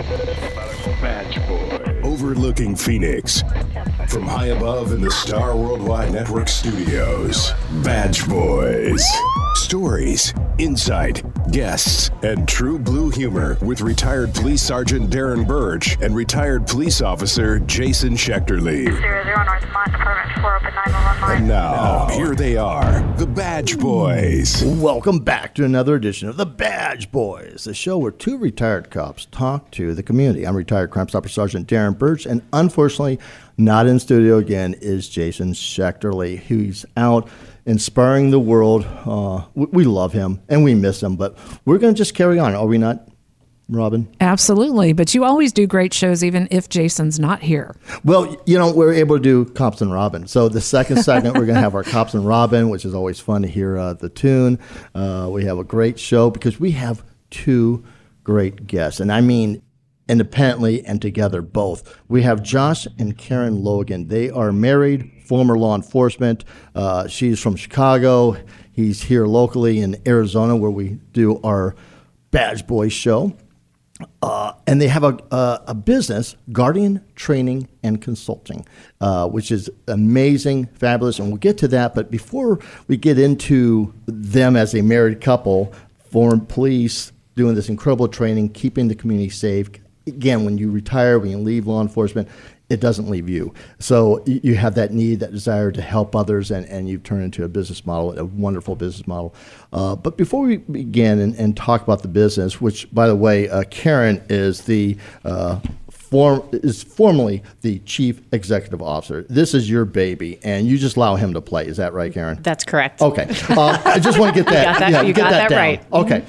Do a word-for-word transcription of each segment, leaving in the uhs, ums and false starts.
Badge Boy. Overlooking Phoenix. From high above in the Star Worldwide Network studios. Badge Boys. Stories, insight, guests, and true blue humor with retired Police Sergeant Darren Burge and retired police officer Jason Schechterly. Zero zero North Mont, Department four, open nine one one line. And now, here they are, the Badge Boys. Welcome back to another edition of the Badge Boys, the show where two retired cops talk to the community. I'm retired Crime Stopper Sergeant Darren Burge, and unfortunately, not in studio again is Jason Schechterly, who's out inspiring the world. Uh, we, we love him and we miss him, but we're going to just carry on, are we not, Robin? Absolutely, but you always do great shows even if Jason's not here. Well, you know, we're able to do Cops and Robin. So the second segment, we're going to have our Cops and Robin, which is always fun to hear uh, the tune. Uh, we have a great show because we have two great guests, and I mean independently and together both. We have Josh and Karen Logan. They are married, former law enforcement. Uh, she's from Chicago. He's here locally in Arizona where we do our Badge Boys show. Uh, and they have a, a, a business, Guardian Training and Consulting, uh, which is amazing, fabulous, and we'll get to that. But before we get into them as a married couple, former police, doing this incredible training, keeping the community safe. Again, when you retire, when you leave law enforcement, it doesn't leave you. So you have that need, that desire to help others, and, and you've turned into a business model, a wonderful business model. Uh, but before we begin and, and talk about the business, which, by the way, uh, Karen is the uh, form is formally the Chief Executive Officer. This is your baby, and you just allow him to play. Is that right, Karen? That's correct. Okay. Uh, I just want to get that. You got that, yeah, you get got that, that down. right.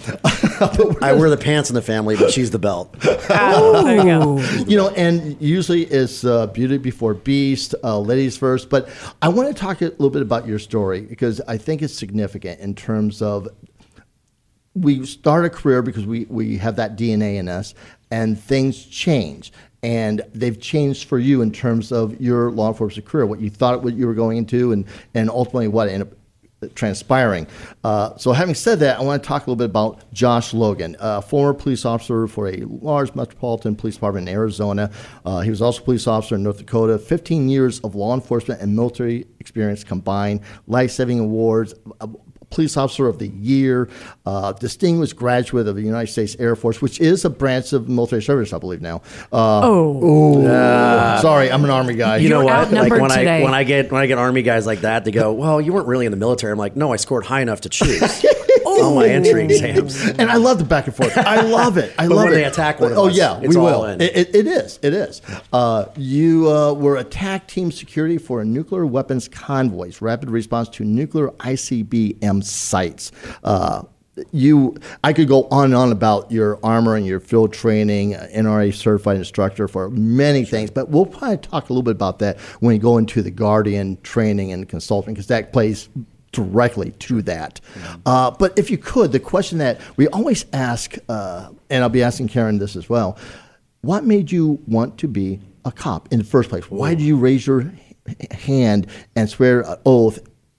Okay. I wear the pants in the family, but she's the belt. Oh, there you go. You know, and usually it's uh, Beauty Before Beast, uh, ladies first. But I want to talk a little bit about your story because I think it's significant in terms of we start a career because we, we have that D N A in us, and things change. And they've changed for you in terms of your law enforcement career, what you thought what you were going into, and, and ultimately what ended up transpiring. Uh, so having said that, I want to talk a little bit about Josh Logan, a former police officer for a large metropolitan police department in Arizona. Uh, he was also a police officer in North Dakota, fifteen years of law enforcement and military experience combined, life-saving awards, uh, Police Officer of the Year, uh, distinguished graduate of the United States Air Force, which is a branch of military service, I believe now. Uh, oh, uh, sorry, I'm an Army guy. You know You're what? Like when today. I when I get when I get Army guys like that, they go, "Well, you weren't really in the military." I'm like, "No, I scored high enough to choose on my entry exams." And I love the back and forth. I love it. I But love when it. they attack one of oh, us, yeah, it's we all will. in. It, it, it is. It is. Uh, you uh, were attack team security for nuclear weapons convoys, rapid response to nuclear I C B M sites. Uh, you, I could go on and on about your armor and your field training, uh, N R A certified instructor for many things, but we'll probably talk a little bit about that when we go into the Guardian training and consulting, because that plays directly to that. Uh, but if you could, the question that we always ask, uh, and I'll be asking Karen this as well, what made you want to be a cop in the first place? Why did you raise your h- hand and swear an oath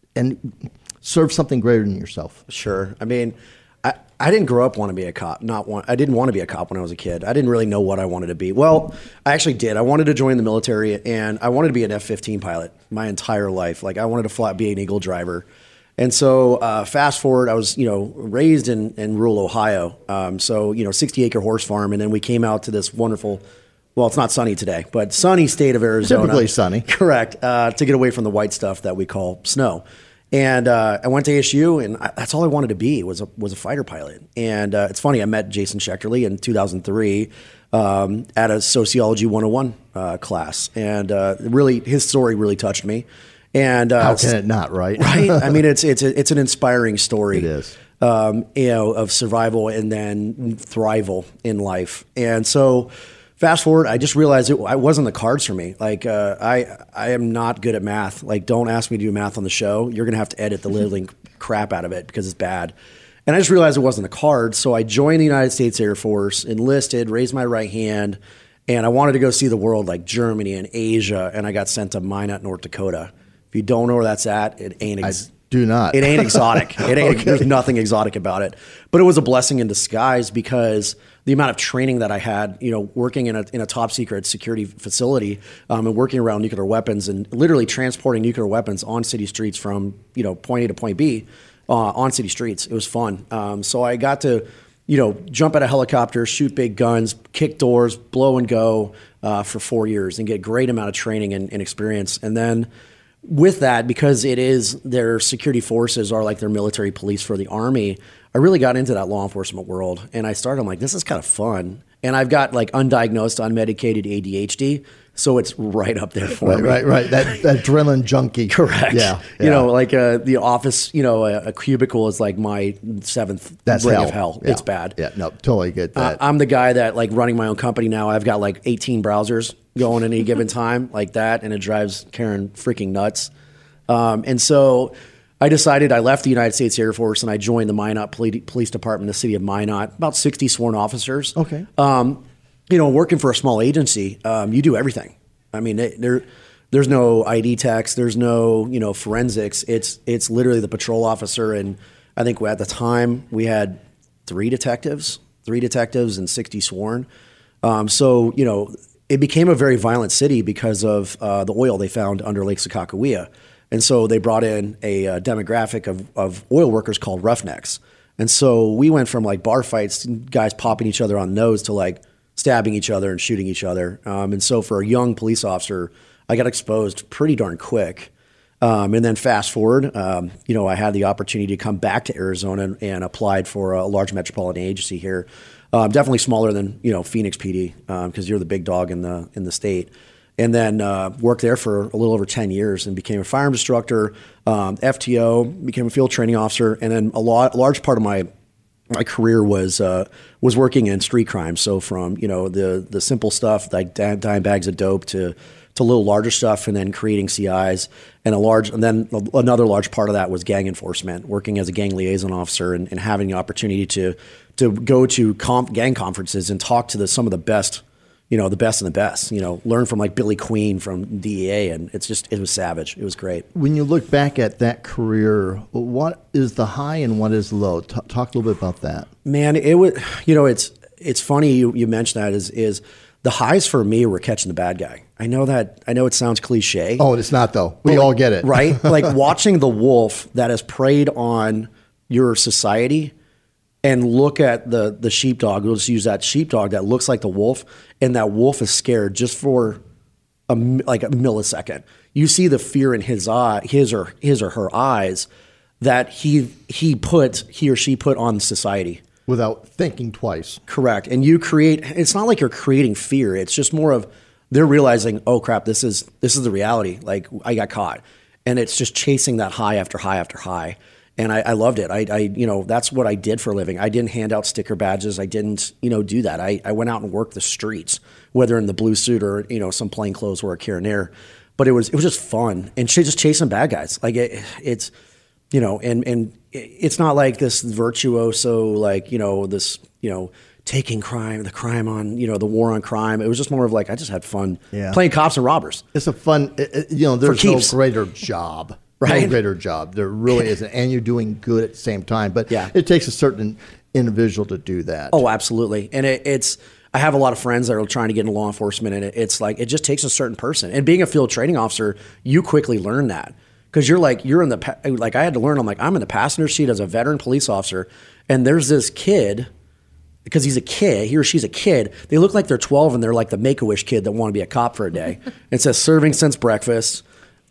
and serve something greater than yourself? Sure. I mean, I, I didn't grow up wanting to be a cop. Not want, I didn't want to be a cop when I was a kid. I didn't really know what I wanted to be. Well, I actually did. I wanted to join the military, and I wanted to be an F fifteen pilot my entire life. Like, I wanted to fly, be an Eagle driver. And so uh, fast forward, I was, you know, raised in, in rural Ohio. Um, so, you know, sixty acre horse farm. And then we came out to this wonderful, well, it's not sunny today, but sunny state of Arizona. Typically sunny. Correct. Uh, to get away from the white stuff that we call snow. And uh, I went to A S U, and I, that's all I wanted to be was a was a fighter pilot. And uh, it's funny, I met Jason Schechterly in two thousand three um, at a Sociology one oh one uh, class, and uh, really his story really touched me. And uh, How can it not, right? Right. I mean, it's it's a, it's an inspiring story. It is. Um, you know, of survival and then thrival in life. And so, fast forward, I just realized it, it wasn't the cards for me. Like, uh, I I am not good at math. Like, don't ask me to do math on the show. You're going to have to edit the living crap out of it because it's bad. And I just realized it wasn't the cards. So I joined the United States Air Force, enlisted, raised my right hand, and I wanted to go see the world, like Germany and Asia. And I got sent to Minot, North Dakota. If you don't know where that's at, it ain't. Ex- Do not. It ain't exotic. It ain't. Okay. There's nothing exotic about it. But it was a blessing in disguise because the amount of training that I had, you know, working in a in a top secret security facility um, and working around nuclear weapons and literally transporting nuclear weapons on city streets from, you know, point A to point B uh, on city streets. It was fun. Um, so I got to, you know, jump out of helicopters, shoot big guns, kick doors, blow and go uh, for four years and get a great amount of training and, and experience. And then with that, because it is their security forces are like their military police for the Army, I really got into that law enforcement world. And I started, I'm like, this is kind of fun. And I've got like undiagnosed, unmedicated A D H D. So it's right up there for right, me. Right, right, that, that adrenaline junkie. Correct. Yeah, yeah. You know, like uh, the office, you know, a, a cubicle is like my seventh That's ring hell. of hell. Yeah. It's bad. Yeah, no, totally get that. Uh, I'm the guy that like running my own company now. I've got like eighteen browsers going at any given time like that. And it drives Karen freaking nuts. Um, and so I decided I left the United States Air Force and I joined the Minot Police Department in the city of Minot, about sixty sworn officers. Okay. Um, you know, working for a small agency, um, you do everything. I mean, it, there, there's no I D techs, there's no, you know, forensics. It's, it's literally the patrol officer. And I think at the time we had three detectives, three detectives and sixty sworn. Um, so, you know, it became a very violent city because of uh, the oil they found under Lake Sakakawea. And so they brought in a uh, demographic of, of oil workers called roughnecks. And so we went from like bar fights, guys popping each other on the nose, to like stabbing each other and shooting each other. Um, and so for a young police officer, I got exposed pretty darn quick. Um, and then fast forward, um, you know, I had the opportunity to come back to Arizona and, and applied for a large metropolitan agency here. Um, definitely smaller than, you know, Phoenix P D because um, you're the big dog in the in the state. And then uh, worked there for a little over ten years and became a firearms instructor, um, F T O, became a field training officer, and then a, lot, a large part of my my career was uh, was working in street crime. So from you know the the simple stuff like dime bags of dope to to a little larger stuff, and then creating C Is, and a large and then another large part of that was gang enforcement, working as a gang liaison officer and, and having the opportunity to to go to comp, gang conferences and talk to the, some of the best. You know, the best and the best, you know, learn from like Billy Queen from D E A. And it's just, it was savage. It was great. When you look back at that career, what is the high and what is low? T- talk a little bit about that. Man, it was, you know, it's, it's funny you, you mentioned that is, is the highs for me were catching the bad guy. I know that, I know it sounds cliche. Oh, it's not though. We all get it. Right? Like watching the wolf that has preyed on your society and look at the the sheepdog. We'll just use that sheepdog that looks like the wolf, and that wolf is scared just for a like a millisecond. You see the fear in his eye, his or his or her eyes, that he he put he or she put on society without thinking twice. Correct. And you create. It's not like you're creating fear. It's just more of they're realizing, oh crap, this is this is the reality. Like I got caught, and it's just chasing that high after high after high. And I, I loved it. I, I, you know, that's what I did for a living. I didn't hand out sticker badges. I didn't, you know, do that. I, I went out and worked the streets, whether in the blue suit or, you know, some plain clothes or a carabiner. But it was, it was just fun and ch- just chasing bad guys. Like it, it's, you know, and and it's not like this virtuoso, like you know, this, you know, taking crime, the crime on, you know, the war on crime. It was just more of like I just had fun yeah. playing cops and robbers. It's a fun, it, it, you know, there's no greater job. Right? No greater job. There really isn't. And you're doing good at the same time. But yeah. it takes a certain individual to do that. Oh, absolutely. And it, it's, I have a lot of friends that are trying to get into law enforcement, and it, it's like, it just takes a certain person. And being a field training officer, you quickly learn that. Because you're like, you're in the, like I had to learn, I'm like, I'm in the passenger seat as a veteran police officer, and there's this kid, because he's a kid, he or she's a kid, they look like they're twelve and they're like the Make-A-Wish kid that want to be a cop for a day. It says serving since breakfast.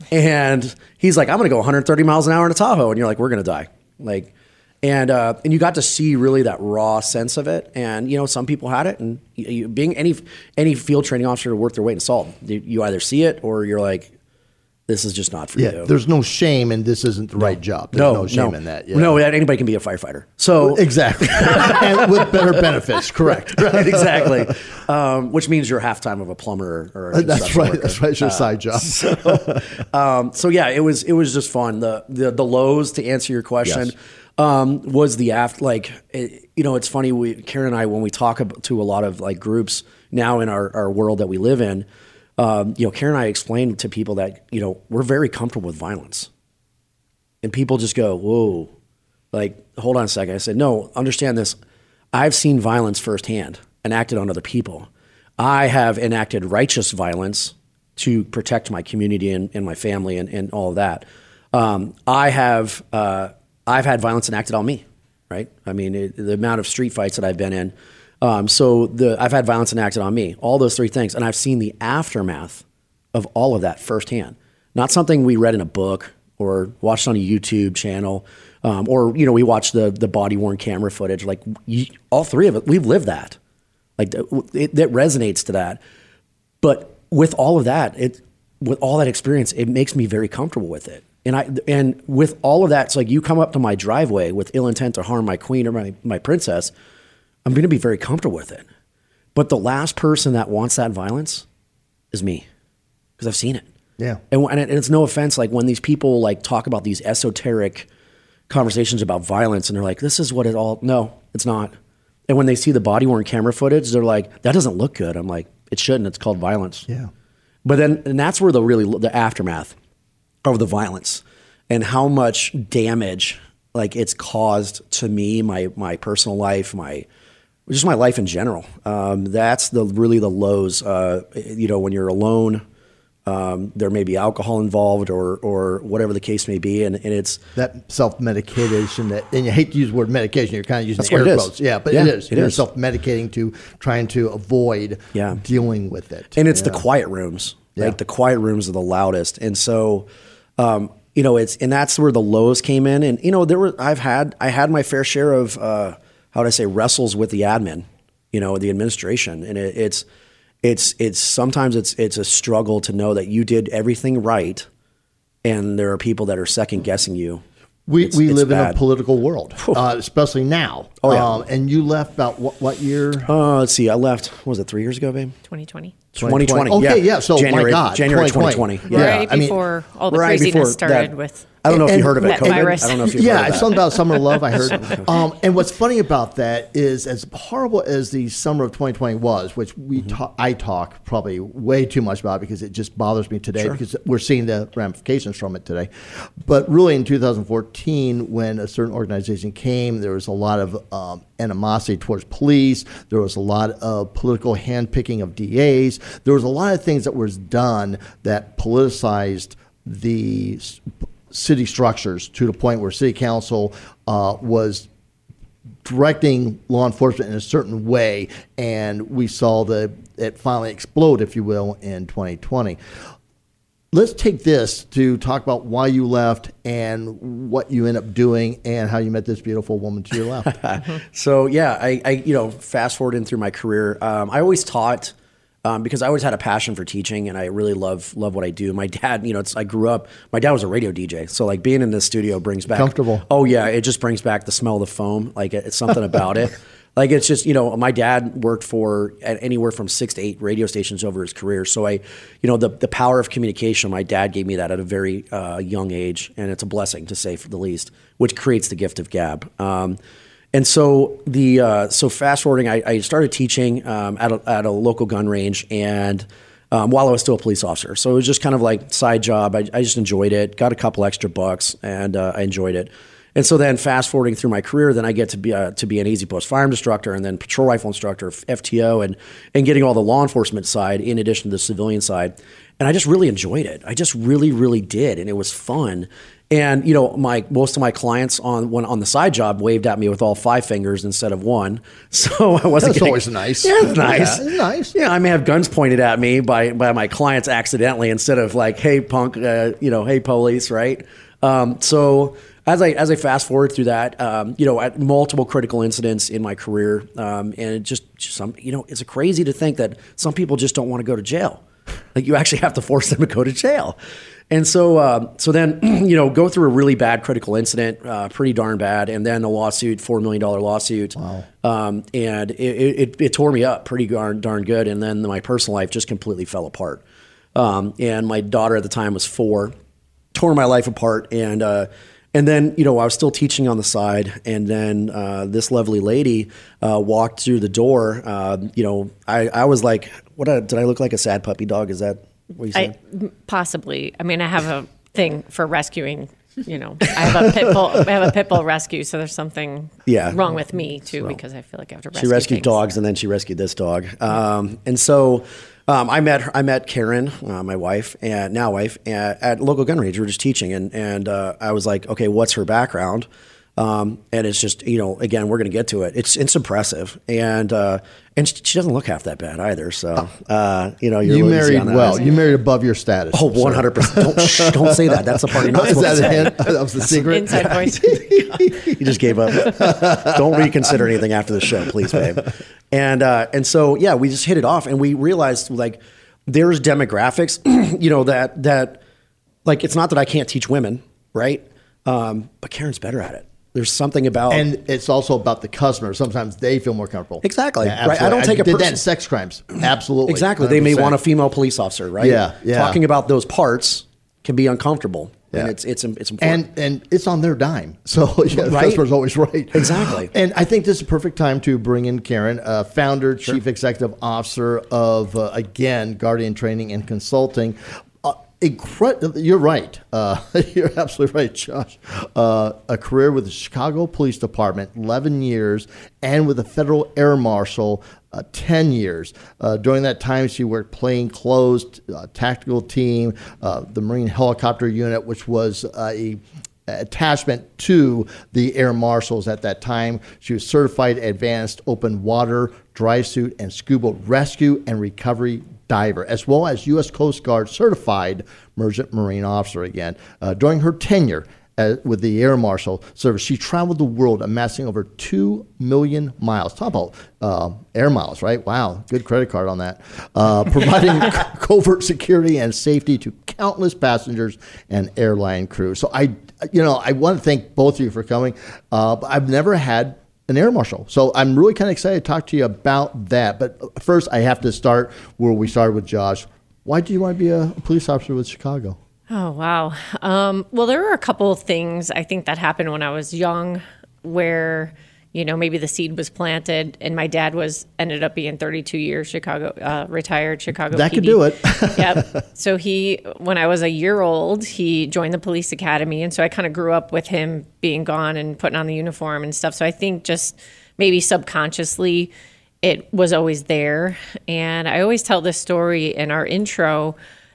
And he's like, I'm going to go one hundred thirty miles an hour in a Tahoe. And you're like, we're going to die. Like, and, uh, and you got to see really that raw sense of it. And, you know, some people had it, and you, you, being any, any field training officer worth their weight in salt, you, you either see it or you're like, this is just not for yeah, you. There's no shame in this isn't the no. right job. There's no, no shame no. in that. Yeah. No, anybody can be a firefighter. So exactly. And with better benefits. Correct. Right, exactly. Um, which means you're half time of a plumber or a that's right. worker. That's right. It's your uh, side job. So, um, so yeah, it was, it was just fun. The, the, the lows, to answer your question, yes. um, was the after, like, it, you know, it's funny. We, Karen and I, when we talk about, to a lot of like groups now in our, our world that we live in, Um, you know, Karen and I explained to people that, you know, we're very comfortable with violence. And people just go, whoa, like, hold on a second. I said, no, understand this. I've seen violence firsthand enacted on other people. I have enacted righteous violence to protect my community and, and my family and, and all of that. Um, I have, uh, I've had violence enacted on me, right? I mean, it, the amount of street fights that I've been in. Um, so the, I've had violence enacted on me, all those three things. And I've seen the aftermath of all of that firsthand. Not something we read in a book or watched on a YouTube channel, um, or, you know, we watched the the body worn camera footage. Like you, all three of it, we've lived that. Like it, it resonates to that. But with all of that, it with all that experience, it makes me very comfortable with it. And I and with all of that, it's like you come up to my driveway with ill intent to harm my queen or my my princess, I'm going to be very comfortable with it. But the last person that wants that violence is me, because I've seen it. Yeah. And, and it's no offense, like when these people like talk about these esoteric conversations about violence and they're like, this is what it all, no, it's not. And when they see the body worn camera footage, they're like, that doesn't look good. I'm like, it shouldn't, it's called violence. Yeah. But then, and that's where the really, the aftermath of the violence and how much damage like it's caused to me, my, my personal life, my, just my life in general. Um, that's the really the lows, uh, you know, when you're alone. Um, there may be alcohol involved or or whatever the case may be. And, and it's that self-medication that, and you hate to use the word medication, you're kind of using That's air what it is. quotes. Yeah, but Yeah, it is. it You're is. self-medicating to trying to avoid Yeah. dealing with it. and it's Yeah. the quiet rooms. Yeah. Like the quiet rooms are the loudest. And so, um, you know, it's, and that's where the lows came in. And, you know, there were, I've had, I had my fair share of, uh, how would I say, wrestles with the admin, you know, the administration. And it, it's, It's it's sometimes it's it's a struggle to know that you did everything right, and there are people that are second guessing you. We It's- we it's live in a bad. political world, uh, especially now. Oh, yeah. Um, and you left about what, what year? Uh, let's see, I left. What was it, three years ago, babe? twenty twenty. twenty twenty. Okay, yeah. So January, my God, January twenty twenty twenty. twenty. Yeah, Right I mean, before all the right craziness before started that- with. I don't know if And- you heard of it, that COVID. virus. I don't know if you've yeah, heard of it's that. something about Summer of Love. I heard. Um, and what's funny about that is, as horrible as the summer of twenty twenty was, which we Mm-hmm. ta- I talk probably way too much about because it just bothers me today Sure. because we're seeing the ramifications from it today. But really, in two thousand fourteen, when a certain organization came, there was a lot of um, animosity towards police. There was a lot of political handpicking of D As. There was a lot of things that was done that politicized the s- city structures to the point where city council uh, was directing law enforcement in a certain way, and we saw the it finally explode, if you will, in twenty twenty. Let's take this to talk about why you left and what you end up doing and how you met this beautiful woman to your left. So yeah, I, I you know fast forwarding through my career, um, I always taught um, because I always had a passion for teaching, and I really love love what I do. My dad, you know, it's, I grew up. My dad was a radio D J, so like being in the studio brings back Comfortable. Oh yeah, it just brings back the smell of the foam. Like it's something about it. Like it's just, you know, my dad worked for at anywhere from six to eight radio stations over his career. So I, you know, the the power of communication, my dad gave me that at a very uh, young age, and it's a blessing to say for the least, which creates the gift of gab. Um, and so the uh, so fast forwarding, I, I started teaching um, at a, at a local gun range, and um, while I was still a police officer, so it was just kind of like side job. I, I just enjoyed it, got a couple extra bucks, and uh, I enjoyed it. And so then fast forwarding through my career, then I get to be uh, to be an Easy Post firearms instructor and then patrol rifle instructor, F T O, and and getting all the law enforcement side in addition to the civilian side. And I just really enjoyed it. I just really, really did. And it was fun. And, you know, my most of my clients on when on the side job waved at me with all five fingers instead of one. So I wasn't That's getting, always nice. Yeah, it's nice. Yeah, it's nice. Yeah, I may have guns pointed at me by by my clients accidentally instead of like, hey, punk, uh, you know, hey, police, right? Um, so as I as I fast forward through that, um, you know, at multiple critical incidents in my career, um, and it just some, you know, it's crazy to think that some people just don't want to go to jail. Like you actually have to force them to go to jail. And so, uh, so then, you know, go through a really bad critical incident, uh, pretty darn bad, and then a lawsuit, four million dollar lawsuit. Wow. Um, and it, it, it tore me up pretty darn, darn good. And then my personal life just completely fell apart. Um, and my daughter at the time was four, tore my life apart. And, uh, and then, you know, I was still teaching on the side. And then uh, this lovely lady uh, walked through the door. Uh, you know, I, I was like, what a, did I look like a sad puppy dog? Is that what you said? I, possibly. I mean, I have a thing for rescuing you know, I have a pit bull. I have a pit bull rescue, so there's something Yeah. wrong with me too, because I feel like I have to rescue She rescued things. dogs, and then she rescued this dog. Um, and so um, I met her, I met Karen, uh, my wife, and now wife, at, at local gun range. We were just teaching, and and uh, I was like, okay, what's her background? Um, and it's just, you know, again, we're going to get to it. It's it's impressive, and uh, and she she doesn't look half that bad either. So uh, you know, you're You a little easy married on that. well. You married above your status. Oh, one hundred percent. Don't shh, don't say that. That's the part you're not Is supposed that to a say. hint? That was the secret. Inside voice. You just gave up. Don't reconsider anything after the show, please, babe. And uh, and so yeah, we just hit it off, and we realized like there's demographics, you know, that that like it's not that I can't teach women, right? Um, but Karen's better at it. There's something about And it's also about the customer. Sometimes they feel more comfortable. Exactly. Yeah, Right. I don't take I it did that person- in sex crimes. Absolutely. exactly. They may one hundred percent. want a female police officer, right? Yeah, yeah. Talking about those parts can be uncomfortable, Yeah. and it's it's it's important. And and it's on their dime. So yeah, the Right? customer's always right. Exactly. And I think this is a perfect time to bring in Karen, uh, founder, chief executive officer of, uh, again, Guardian Training and Consulting. Uh, incre- you're right. Uh, you're absolutely right, Josh. Uh, a career with the Chicago Police Department, eleven years, and with the Federal Air Marshal, Uh, ten years. Uh, during that time, she worked plain clothes, uh, tactical team, uh, the Marine Helicopter Unit, which was uh, a attachment to the Air Marshals at that time. She was certified advanced open water, dry suit, and scuba rescue and recovery diver, as well as U S Coast Guard certified merchant marine officer again. Uh, during her tenure uh, with the Air Marshal Service, she traveled the world, amassing over two million miles. Talk about uh, air miles, right? Wow, good credit card on that. Uh, providing covert security and safety to countless passengers and airline crew. So I, you know, I want to thank both of you for coming. Uh, but I've never had an air marshal, so I'm really kind of excited to talk to you about that. But first, I have to start where we started with Josh. Why do you want to be a police officer with Chicago? Oh, wow. Um, well, there were a couple of things I think that happened when I was young where, you know, maybe the seed was planted, and my dad was ended up being thirty-two years Chicago, uh, retired Chicago That P D. could do it. Yep. So he, when I was a year old, he joined the police academy. And so I kind of grew up with him being gone and putting on the uniform and stuff. So I think just maybe subconsciously it was always there. And I always tell this story in our intro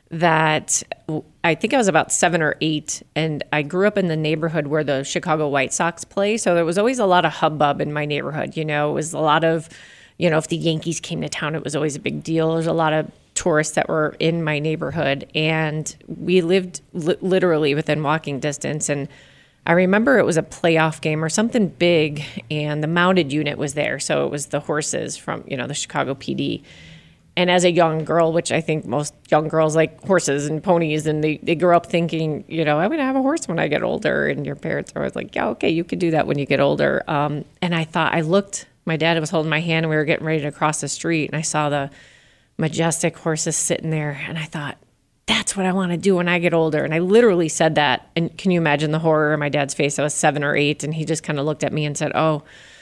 that I think I was about seven or eight, and I grew up in the neighborhood where the Chicago White Sox play. So there was always a lot of hubbub in my neighborhood. You know, it was a lot of, you know, if the Yankees came to town, it was always a big deal. There's a lot of tourists that were in my neighborhood, and we lived li- literally within walking distance. And I remember it was a playoff game or something big, and the mounted unit was there. So it was the horses from, you know, the Chicago P D. And as a young girl, which I think most young girls like horses and ponies, and they, they grow up thinking, you know, I'm going to have a horse when I get older. And your parents are always like, yeah, okay, you can do that when you get older. Um, and I thought, I looked, my dad was holding my hand, and we were getting ready to cross the street. And I saw the majestic horses sitting there. And I thought, that's what I want to do when I get older. And I literally said that. And can you imagine the horror in my dad's face? I was seven or eight, and he just kind of looked at me and said, oh,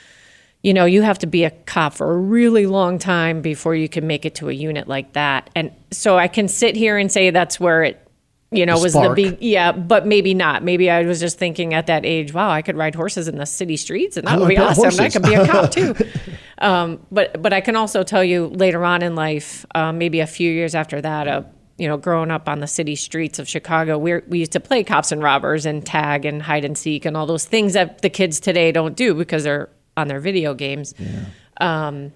you know, you have to be a cop for a really long time before you can make it to a unit like that. And so I can sit here and say that's where it, you know, The was spark. the big, yeah, but maybe not. Maybe I was just thinking at that age, wow, I could ride horses in the city streets, and that I would wanna be pet awesome. I horses. could be a cop too. um, but but I can also tell you later on in life, um, maybe a few years after that, uh, you know, growing up on the city streets of Chicago, we we used to play cops and robbers and tag and hide and seek and all those things that the kids today don't do because they're on their video games. Yeah. Um,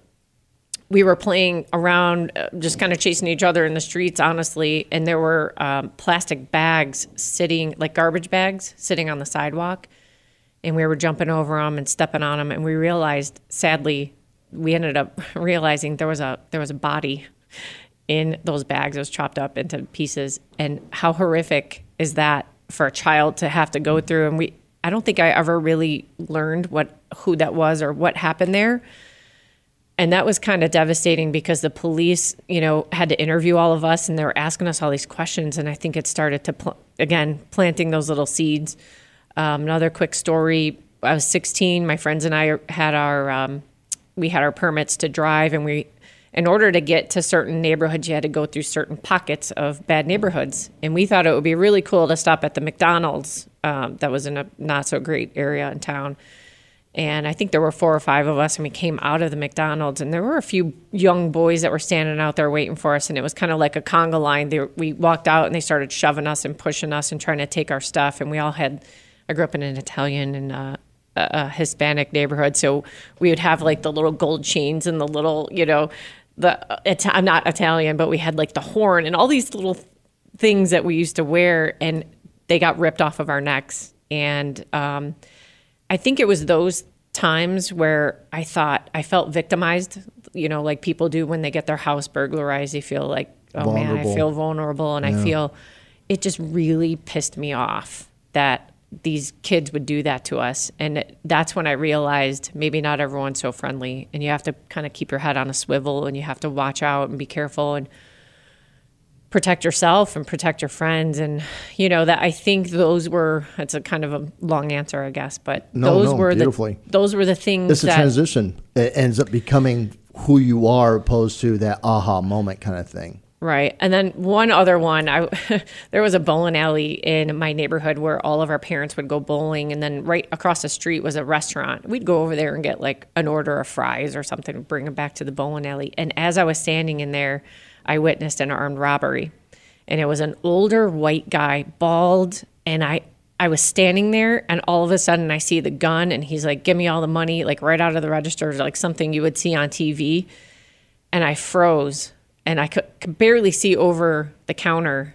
we were playing around, uh, just kind of chasing each other in the streets, honestly. And there were um, plastic bags sitting, like garbage bags, sitting on the sidewalk. And we were jumping over them and stepping on them. And we realized, sadly, we ended up realizing there was a there was a body in those bags. It was chopped up into pieces. And how horrific is that for a child to have to go through? And we, I don't think I ever really learned what who that was or what happened there. And that was kind of devastating because the police, you know, had to interview all of us, and they were asking us all these questions. And I think it started to, pl- again, planting those little seeds. Um, another quick story. I was sixteen. My friends and I had our, um, we had our permits to drive, and we, in order to get to certain neighborhoods, you had to go through certain pockets of bad neighborhoods. And we thought it would be really cool to stop at the McDonald's um, that was in a not so great area in town. And I think there were four or five of us, and we came out of the McDonald's, and there were a few young boys that were standing out there waiting for us, and it was kind of like a conga line. They, we walked out, and they started shoving us and pushing us and trying to take our stuff. And we all had, I grew up in an Italian and uh, a, a Hispanic neighborhood, so we would have like the little gold chains and the little, you know, the it's, I'm not Italian, but we had like the horn and all these little things that we used to wear, and they got ripped off of our necks. And um, I think it was those times where I thought I felt victimized, you know, like people do when they get their house burglarized. They feel like, oh vulnerable. man, I feel vulnerable. And yeah. I feel it just really pissed me off that these kids would do that to us. And it, that's when I realized maybe not everyone's so friendly, and you have to kind of keep your head on a swivel, and you have to watch out and be careful and protect yourself and protect your friends. And, you know, that I think those were, it's a kind of a long answer, I guess, but no, those no, were beautifully. the, those were the things it's that. It's a transition. It ends up becoming who you are opposed to that aha moment kind of thing. Right. And then one other one, I there was a bowling alley in my neighborhood where all of our parents would go bowling, and then right across the street was a restaurant. We'd go over there and get like an order of fries or something and bring them back to the bowling alley. And as I was standing in there, I witnessed an armed robbery. And it was an older white guy, bald, and I, I was standing there, and all of a sudden I see the gun, and he's like, give me all the money, like right out of the register, like something you would see on T V. And I froze, and I could, could barely see over the counter.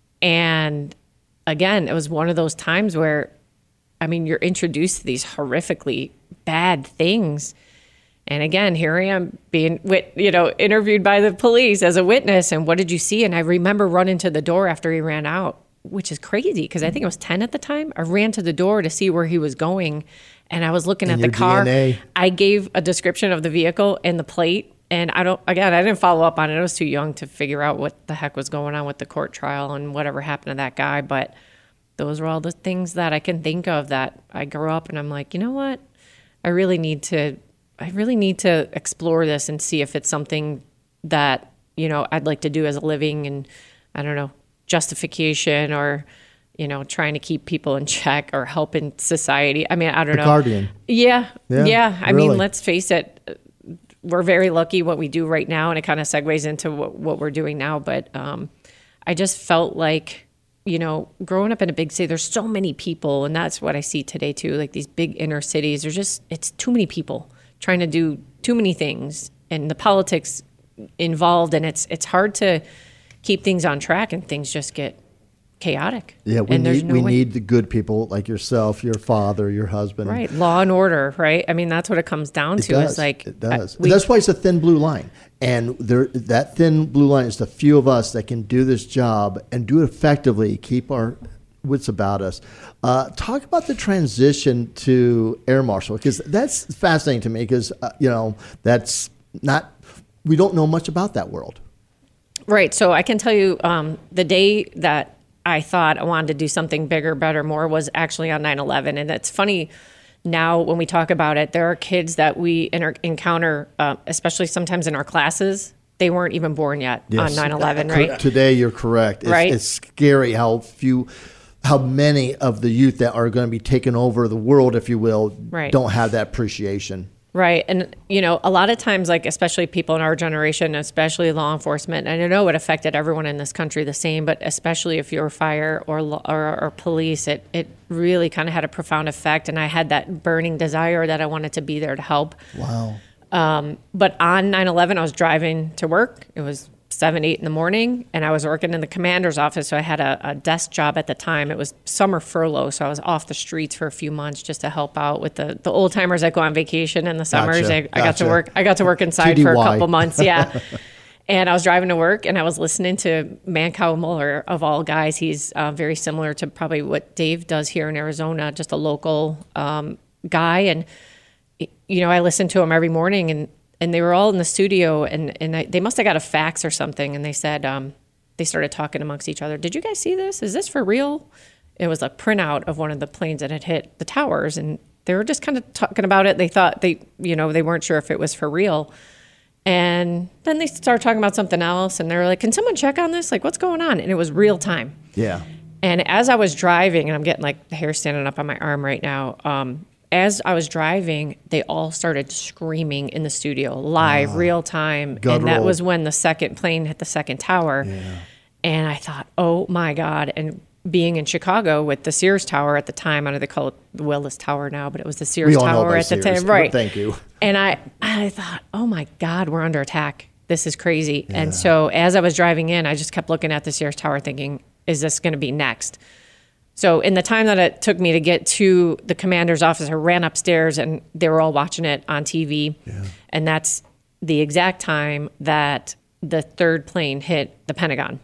And again, it was one of those times where, I mean, you're introduced to these horrifically bad things. And again, here I am being, you know, interviewed by the police as a witness. And what did you see? And I remember running to the door after he ran out, which is crazy because I think I was ten at the time. I ran to the door to see where he was going, and I was looking and at the car. D N A. I gave a description of the vehicle and the plate. And I don't, again, I didn't follow up on it. I was too young to figure out what the heck was going on with the court trial and whatever happened to that guy. But those were all the things that I can think of that I grew up, and I'm like, you know what? I really need to, I really need to explore this and see if it's something that, you know, I'd like to do as a living, and I don't know, justification or, you know, trying to keep people in check or helping society. I mean, I don't the know. Guardian. Yeah. Yeah. yeah. I really. mean, let's face it. We're very lucky what we do right now, and it kind of segues into what, what we're doing now. But um, I just felt like, you know, growing up in a big city, there's so many people, and that's what I see today too. Like these big inner cities, there's just, it's too many people trying to do too many things, and the politics involved, and it's it's hard to keep things on track, and things just get chaotic. Yeah, we and need no we way. need the good people like yourself, your father, your husband. Right, law and order, right? I mean, that's what it comes down It to. does. Is like it does. I, we, That's why it's a thin blue line, and there that thin blue line is the few of us that can do this job and do it effectively. Keep our wits about us. Uh, talk about the transition to air marshal, because that's fascinating to me. Because uh, you know that's not we don't know much about that world. Right. So I can tell you, um, the day that I thought I wanted to do something bigger, better, more was actually on nine eleven. And it's funny now when we talk about it, there are kids that we inter- encounter, uh, especially sometimes in our classes. They weren't even born yet Yes. on nine eleven, right? Today, you're correct. It's, Right. it's scary how few, how many of the youth that are going to be taking over the world, if you will, Right. don't have that appreciation. Right. And, you know, a lot of times, like, especially people in our generation, especially law enforcement, and I know it affected everyone in this country the same, but especially if you're fire or, law, or, or police, it, it really kind of had a profound effect. And I had that burning desire that I wanted to be there to help. Wow. Um, but on nine eleven, I was driving to work. It was seven, eight in the morning, and I was working in the commander's office. So I had a, a desk job at the time. It was summer furlough, so I was off the streets for a few months just to help out with the, the old timers that go on vacation in the summers. Gotcha, I, I got to gotcha. work. I got to work inside for a T D Y. couple months. Yeah. And I was driving to work, and I was listening to Mancow Muller, of all guys. He's uh, very similar to probably what Dave does here in Arizona, just a local um, guy. And, you know, I listened to him every morning, and And they were all in the studio, and, and I, they must have got a fax or something. And they said, um, they started talking amongst each other. Did you guys see this? Is this for real? It was a printout of one of the planes that had hit the towers. And they were just kind of talking about it. They thought they, you know, they weren't sure if it was for real. And then they started talking about something else, and they were like, can someone check on this? Like, what's going on? And it was real time. Yeah. And as I was driving, and I'm getting like the hair standing up on my arm right now, um, as I was driving, they all started screaming in the studio, live, real time. And that Guttural. was when the second plane hit the second tower. Yeah. And I thought, oh my God. And being in Chicago with the Sears Tower at the time, I know they call it the Willis Tower now, but it was the Sears We all know Tower about at the Sears. time. Right. Thank you. And I, I thought, oh my God, we're under attack. This is crazy. And so as I was driving in, I just kept looking at the Sears Tower thinking, is this going to be next? So in the time that it took me to get to the commander's office, I ran upstairs and they were all watching it on T V. Yeah. And that's the exact time that the third plane hit the Pentagon.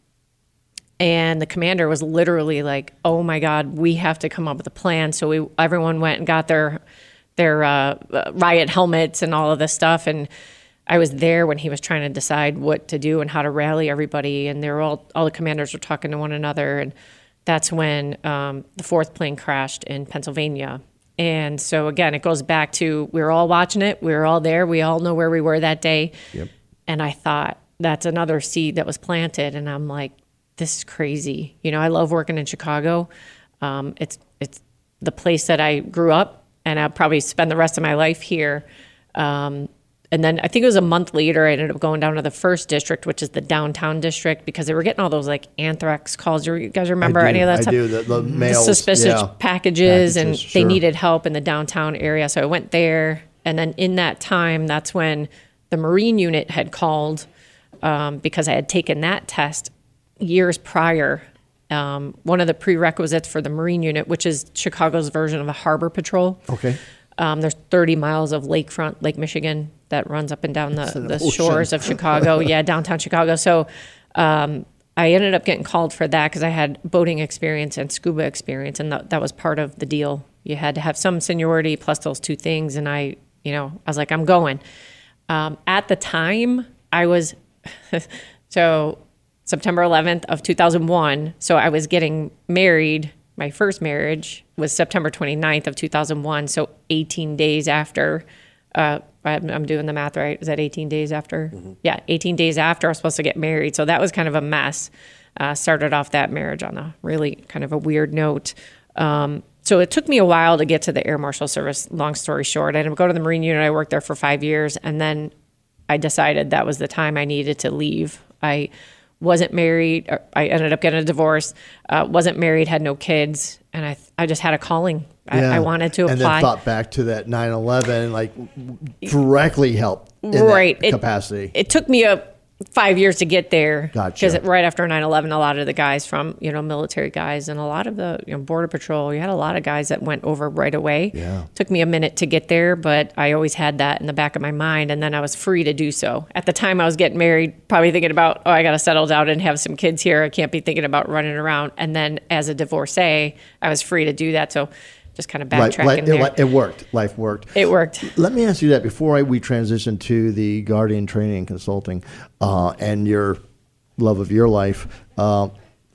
And the commander was literally like, oh my God, we have to come up with a plan. So we everyone went and got their their uh, riot helmets and all of this stuff. And I was there when he was trying to decide what to do and how to rally everybody. And they were all, all the commanders were talking to one another. And that's when um, the fourth plane crashed in Pennsylvania. And so again, it goes back to, we were all watching it. We were all there. We all know where we were that day. Yep. And I thought, that's another seed that was planted. And I'm like, this is crazy. You know, I love working in Chicago. Um, it's it's the place that I grew up, and I'll probably spend the rest of my life here. Um, and then I think it was a month later, I ended up going down to the first district, which is the downtown district, because they were getting all those like anthrax calls. You guys remember I do, any of that I stuff? do. The, the The mails, suspicious yeah. packages, and Packages, they sure. needed help in the downtown area. So I went there. And then in that time, that's when the Marine unit had called um, because I had taken that test years prior. Um, one of the prerequisites for the Marine unit, which is Chicago's version of a harbor patrol. Okay. Um, there's thirty miles of lakefront, Lake Michigan, that runs up and down the, an the ocean. shores of Chicago. Yeah, downtown Chicago. So um, I ended up getting called for that because I had boating experience and scuba experience, and that, that was part of the deal. You had to have some seniority plus those two things, and I, you know, I was like, I'm going. Um, at the time, I was so. September eleventh of two thousand one. So I was getting married. My first marriage was September twenty-ninth of two thousand one. So eighteen days after, uh, I'm, I'm doing the math right. Is that eighteen days after? Mm-hmm. Yeah, eighteen days after I was supposed to get married. So that was kind of a mess. Uh, started off that marriage on a really kind of a weird note. Um, so it took me a while to get to the Air Marshal Service. Long story short, I ended up going to the Marine unit. I worked there for five years. And then I decided that was the time I needed to leave. I wasn't married. I ended up getting a divorce. Uh, wasn't married, had no kids, and I I just had a calling. I, Yeah. I wanted to apply. And then thought back to that nine eleven, like directly helped in right that it, capacity. It took me a five years to get there. Gotcha. Because right after nine eleven, a lot of the guys from, you know, military guys and a lot of the, you know, Border Patrol, you had a lot of guys that went over right away. Yeah. Took me a minute to get there, but I always had that in the back of my mind, and then I was free to do so. At the time I was getting married, probably thinking about, oh, I got to settle down and have some kids here. I can't be thinking about running around. And then as a divorcee, I was free to do that. So just kind of Life- backtracking life- there. it, it worked. Life worked. It worked. Let me ask you that before I, we transition to the Guardian Training and Consulting uh, and your love of your life. Uh,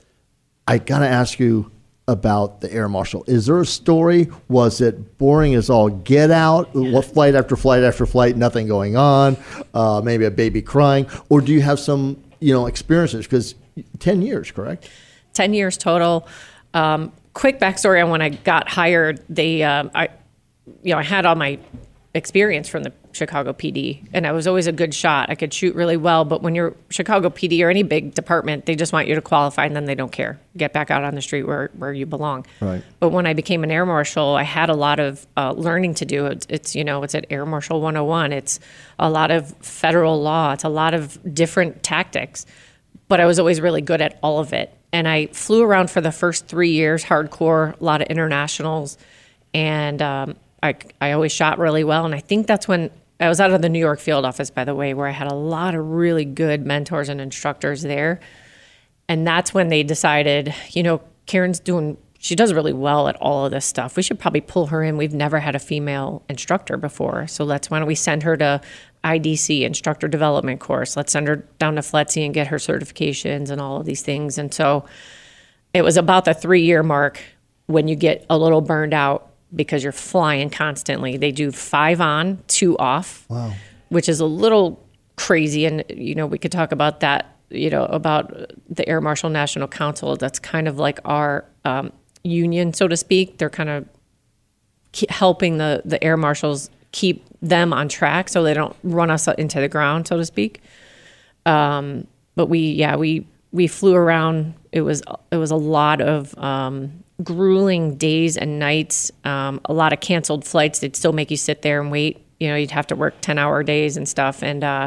I got to ask you about the Air Marshal. Is there a story? Was it boring as all get out? What flight after flight after flight, nothing going on? Uh, maybe a baby crying? Or do you have some, you know, experiences? Because ten years, correct? ten years total. Um, quick backstory on when I got hired, they, um, I, you know, I had all my experience from the Chicago P D, and I was always a good shot. I could shoot really well, but when you're Chicago P D or any big department, they just want you to qualify, and then they don't care. Get back out on the street where, where you belong. Right. But when I became an air marshal, I had a lot of uh, learning to do. It's, it's, you know, it's at Air Marshal one oh one. It's a lot of federal law. It's a lot of different tactics. But I was always really good at all of it. And I flew around for the first three years, hardcore, a lot of internationals. And um, I, I always shot really well. And I think that's when I was out of the New York field office, by the way, where I had a lot of really good mentors and instructors there. And that's when they decided, you know, Karen's doing, she does really well at all of this stuff. We should probably pull her in. We've never had a female instructor before. So let's, why don't we send her to I D C, instructor development course. Let's send her down to F L E T C and get her certifications and all of these things. And so it was about the three year mark when you get a little burned out because you're flying constantly. They do five on, two off, Wow. which is a little crazy. And, you know, we could talk about that, you know, about the Air Marshal National Council. That's kind of like our um, union, so to speak. They're kind of keep helping the, the air marshals keep them on track so they don't run us into the ground, so to speak. Um, but we, yeah, we, we flew around. It was, it was a lot of um, grueling days and nights, um, a lot of canceled flights. They'd still make you sit there and wait. You know, you'd have to work ten hour days and stuff. And uh,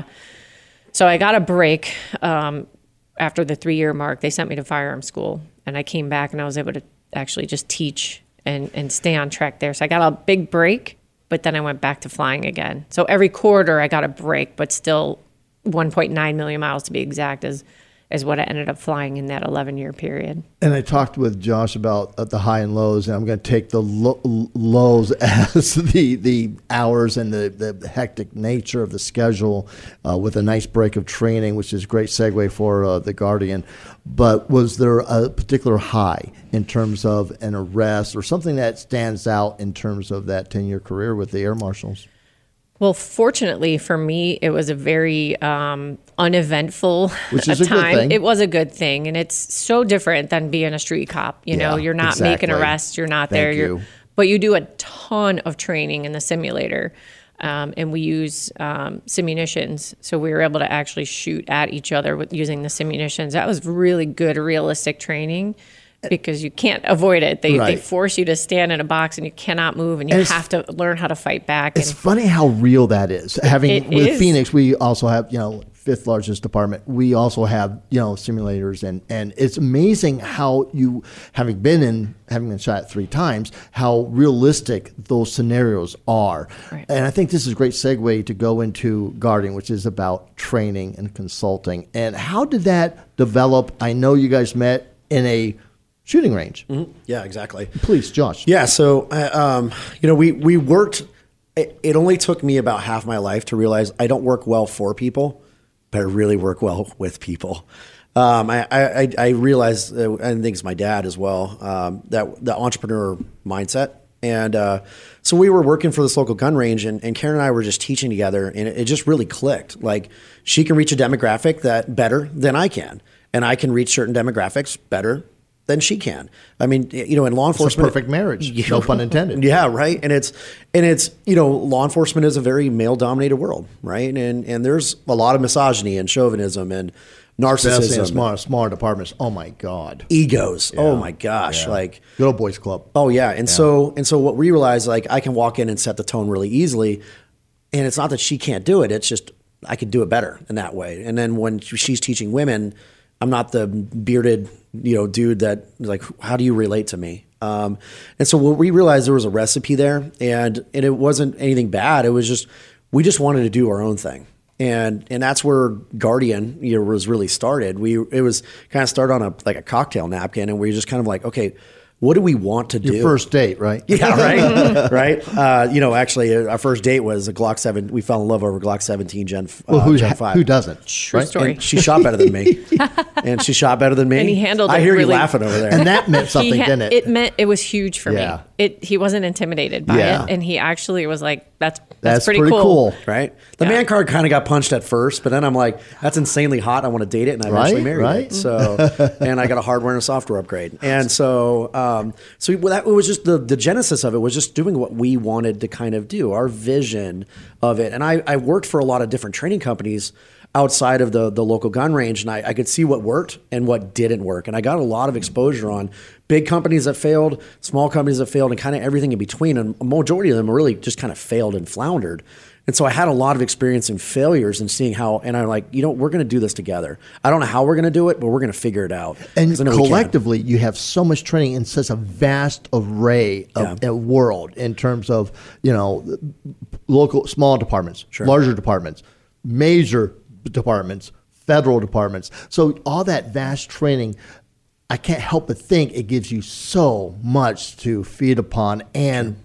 so I got a break um, after the three year mark. They sent me to firearm school, and I came back and I was able to actually just teach and, and stay on track there. So I got a big break, but then I went back to flying again. So every quarter I got a break, but still one point nine million miles to be exact is, is what I ended up flying in that eleven year period. And I talked with Josh about uh, the high and lows, and I'm going to take the lo- lows as the the hours and the, the hectic nature of the schedule uh, with a nice break of training, which is a great segue for uh, the Guardian. But was there a particular high in terms of an arrest or something that stands out in terms of that ten year career with the Air Marshals? Well, fortunately for me, it was a very um, uneventful Which is a time. good thing. It was a good thing, and it's so different than being a street cop. You Yeah, know, you're not exactly. making arrests. You're not Thank there. You're, you. but you do a ton of training in the simulator, um, and we use um, simunitions. So we were able to actually shoot at each other with using the simunitions. That was really good, realistic training. Because you can't avoid it. They Right. they force you to stand in a box and you cannot move, and you And it's- have to learn how to fight back. It's And funny how real that is. Having It with is. Phoenix, we also have, you know, fifth largest department. We also have, you know, simulators, and and it's amazing how you, having been in, having been shot three times, how realistic those scenarios are. Right. And I think this is a great segue to go into Guardian, which is about training and consulting. And how did that develop? I know you guys met in a shooting range. Mm-hmm. Yeah, exactly. Please, Josh. Yeah, so uh, um, you know, we we worked. It, it only took me about half my life to realize I don't work well for people, but I really work well with people. Um, I, I I realized, uh, I think it's my dad as well, um, that the entrepreneur mindset. And uh, so we were working for this local gun range, and, and Karen and I were just teaching together, and it, it just really clicked. Like, she can reach a demographic that better than I can, and I can reach certain demographics better than she can. I mean, you know, in law It's a enforcement, perfect marriage. you No know, pun intended. Yeah, right. And it's and it's you know, law enforcement is a very male dominated world, right? And and there's a lot of misogyny and chauvinism and Especially in narcissism, smaller, smaller departments. Oh my God. egos. Oh my gosh, Yeah. like. Good old boys club. Oh yeah, and so and so what we realized, like, I can walk in and set the tone really easily, and it's not that she can't do it; it's just I could do it better in that way. And then when she's teaching women, I'm not the bearded, you know, dude that, like, how do you relate to me? Um, and so what we realized, there was a recipe there, and and it wasn't anything bad. It was just we just wanted to do our own thing. And and that's where Guardian, you know, was really started. We it was kind of started on a like a cocktail napkin, and we were just kind of like, okay, what do we want to do? Your first date, right? Yeah, right, right. Uh, you know, actually, uh, our first date was a Glock seven. We fell in love over Glock seventeen Gen, uh, Well, who, Gen five. who doesn't? True right? story. And she shot better than me, and she shot better than me. And he handled I it hear you really- laughing over there. And that meant something, He ha- didn't it? It meant it was huge for Yeah. me. It he wasn't intimidated by Yeah. it, and he actually was like, "That's that's, That's pretty, pretty cool." cool. Right. The Yeah. man card kind of got punched at first, but then I'm like, that's insanely hot. I want to date it. And I eventually Right, married right. it. So, and I got a hardware and a software upgrade. And so, um, so well, that it was just the, the genesis of it was just doing what we wanted to kind of do, our vision of it. And I, I worked for a lot of different training companies outside of the, the local gun range, and I, I could see what worked and what didn't work. And I got a lot of exposure on big companies that failed, small companies that failed, and kind of everything in between. And a majority of them really just kind of failed and floundered. And so I had a lot of experience in failures and seeing how, and I'm like, you know, we're going to do this together. I don't know how we're going to do it, but we're going to figure it out. And 'Cause I know we can. collectively, you have so much training in such a vast array of Yeah. a world in terms of, you know, local, small departments, larger departments, major departments, federal departments. So all that vast training, I can't help but think it gives you so much to feed upon and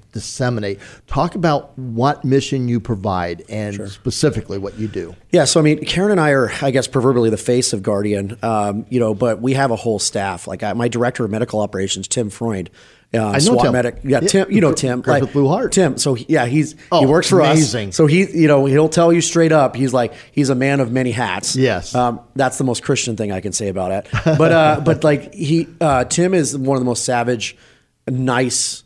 disseminate. Talk about what mission you provide and sure. specifically what you do. Yeah, so I mean, Karen and I are, I guess, proverbially the face of Guardian, um, you know, but we have a whole staff. Like I, my director of medical operations, Tim Freund, uh, I know SWAT Tim. medic. Yeah, yeah, Tim, you know Tim. Like, with Blue Heart. Tim, so he, yeah, he's oh, he works for amazing. us. So he, you know, he'll tell you straight up. He's like, he's a man of many hats. Yes, um, that's the most Christian thing I can say about it. But uh, but like he, uh, Tim is one of the most savage, nice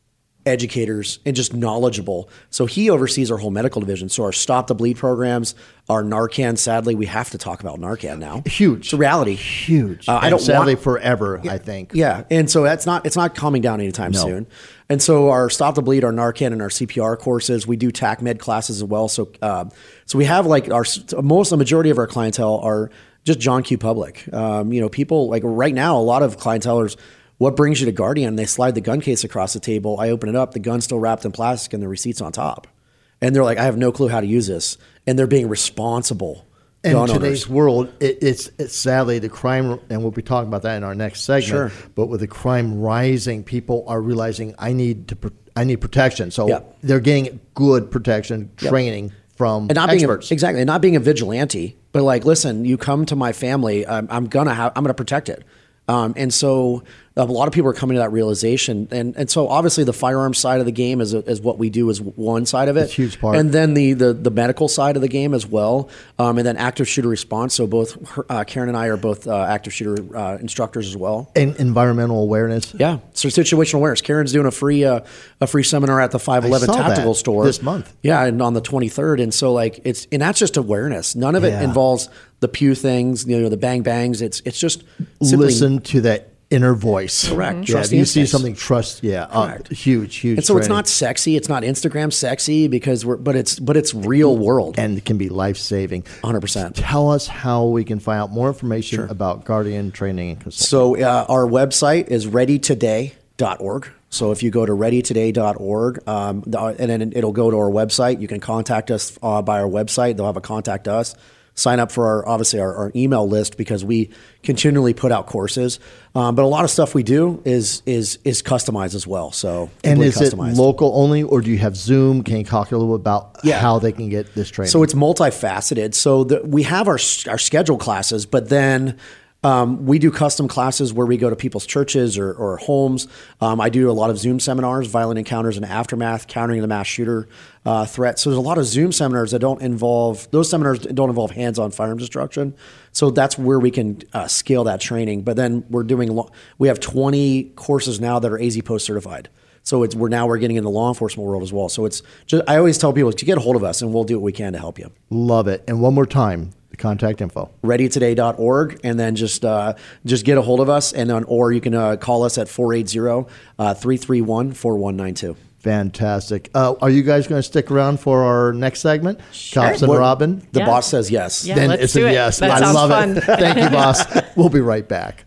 educators and just knowledgeable. So he oversees our whole medical division. So our Stop the Bleed programs, our Narcan, sadly, we have to talk about Narcan now. Huge. It's a reality. Huge. Uh, I don't sadly want, forever, yeah, I think. Yeah. And so that's not, it's not calming down anytime no. soon. And so our Stop the Bleed, our Narcan and our C P R courses, we do T A C Med classes as well. So, uh, so we have like our, most, the majority of our clientele are just John Q. Public. Um, you know, people like right now, a lot of clientelers, what brings you to Guardian? They slide the gun case across the table. I open it up. The gun's still wrapped in plastic and the receipt's on top. And they're like, I have no clue how to use this. And they're being responsible in gun today's owners. world, it, it's, it's sadly the crime, and we'll be talking about that in our next segment. Sure. But with the crime rising, people are realizing I need to pr- I need protection. So Yep. they're getting good protection Yep. training from and not experts. Being a, exactly, and not being a vigilante, but like, listen, you come to my family, I'm, I'm gonna have, I'm gonna protect it. Um, and so a lot of people are coming to that realization. And, and so obviously the firearms side of the game is, is what we do is one side of it. It's a huge part. And then the, the, the medical side of the game as well. Um, and then active shooter response. So both her, uh, Karen and I are both uh, active shooter uh, instructors as well. And environmental awareness. Yeah. So situational awareness. Karen's doing a free uh, a free seminar at the five eleven I saw Tactical that store this month. Yeah, and on the twenty-third. And so like it's and that's just awareness. None of it Yeah. involves the pew things, you know, the bang bangs. It's it's just simply Listen to that inner voice. Correct. Yeah, Trust if you the see instincts. something, trust. Yeah, uh, Correct. huge, huge. And so it's training. not sexy. It's not Instagram sexy because we're, but it's, but it's real world. And it can be life saving. one hundred percent. Tell us how we can find out more information Sure. about Guardian training and consulting. So uh, our website is ready today dot org. So if you go to ready today dot org, um, the, and then it'll go to our website. You can contact us uh, by our website. They'll have a contact us. Sign up for our obviously our, our email list because we continually put out courses. Um, but a lot of stuff we do is is is customized as well. So and is customized. it local only, or do you have Zoom? Can you talk a little bit about Yeah. how they can get this training? So it's multifaceted. So the, we have our our scheduled classes, but then um, we do custom classes where we go to people's churches or, or homes. Um, I do a lot of Zoom seminars, violent encounters and aftermath, countering the mass shooter uh, threat. So there's a lot of Zoom seminars that don't involve, those seminars don't involve hands-on firearms instruction. So that's where we can uh, scale that training. But then we're doing, lo- we have twenty courses now that are A Z Post certified. So it's, we're now we're getting into the law enforcement world as well. So it's just, I always tell people to get a hold of us and we'll do what we can to help you. Love it. And one more time, the contact info. ready today dot org, and then just uh, just get a hold of us, and then or you can uh, call us at four eight zero, three three one, four one nine two. Fantastic. Uh, are you guys going to stick around for our next segment? Cops and What- Robin? The Yeah. boss says yes. Yeah, Then let's it's do a it. yes. That I sounds love fun. it. Thank you, boss. We'll be right back.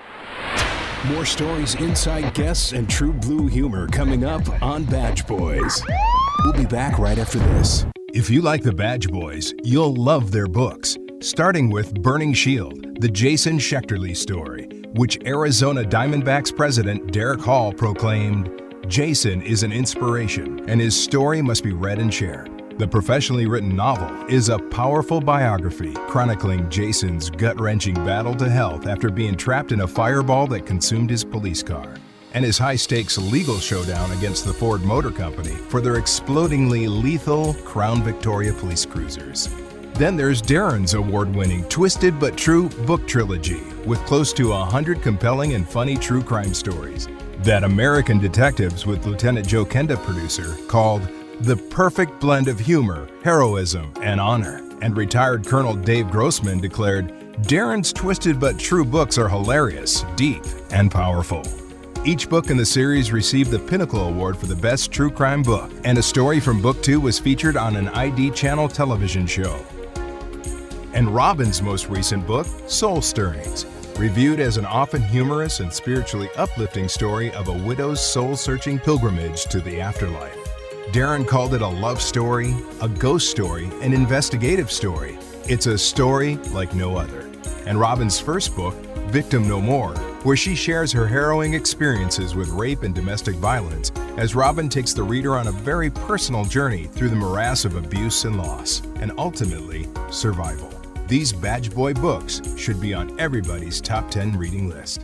More stories, inside guests, and true blue humor coming up on Badge Boys. We'll be back right after this. If you like the Badge Boys, you'll love their books, starting with Burning Shield, the Jason Schechterle story, which Arizona Diamondbacks president Derek Hall proclaimed, "Jason is an inspiration, and his story must be read and shared." The professionally written novel is a powerful biography chronicling Jason's gut-wrenching battle to health after being trapped in a fireball that consumed his police car, and his high-stakes legal showdown against the Ford Motor Company for their explodingly lethal Crown Victoria police cruisers. Then there's Darren's award-winning Twisted But True book trilogy with close to one hundred compelling and funny true crime stories that American Detectives with Lieutenant Joe Kenda producer called the perfect blend of humor, heroism, and honor. And retired Colonel Dave Grossman declared, Darren's Twisted But True books are hilarious, deep, and powerful. Each book in the series received the Pinnacle Award for the best true crime book, and a story from book two was featured on an I D channel television show. And Robin's most recent book, Soul Stirrings, reviewed as an often humorous and spiritually uplifting story of a widow's soul-searching pilgrimage to the afterlife. Darren called it a love story, a ghost story, an investigative story. It's a story like no other. And Robin's first book, Victim No More, where she shares her harrowing experiences with rape and domestic violence as Robin takes the reader on a very personal journey through the morass of abuse and loss, and ultimately, survival. These Badge Boy books should be on everybody's top ten reading list.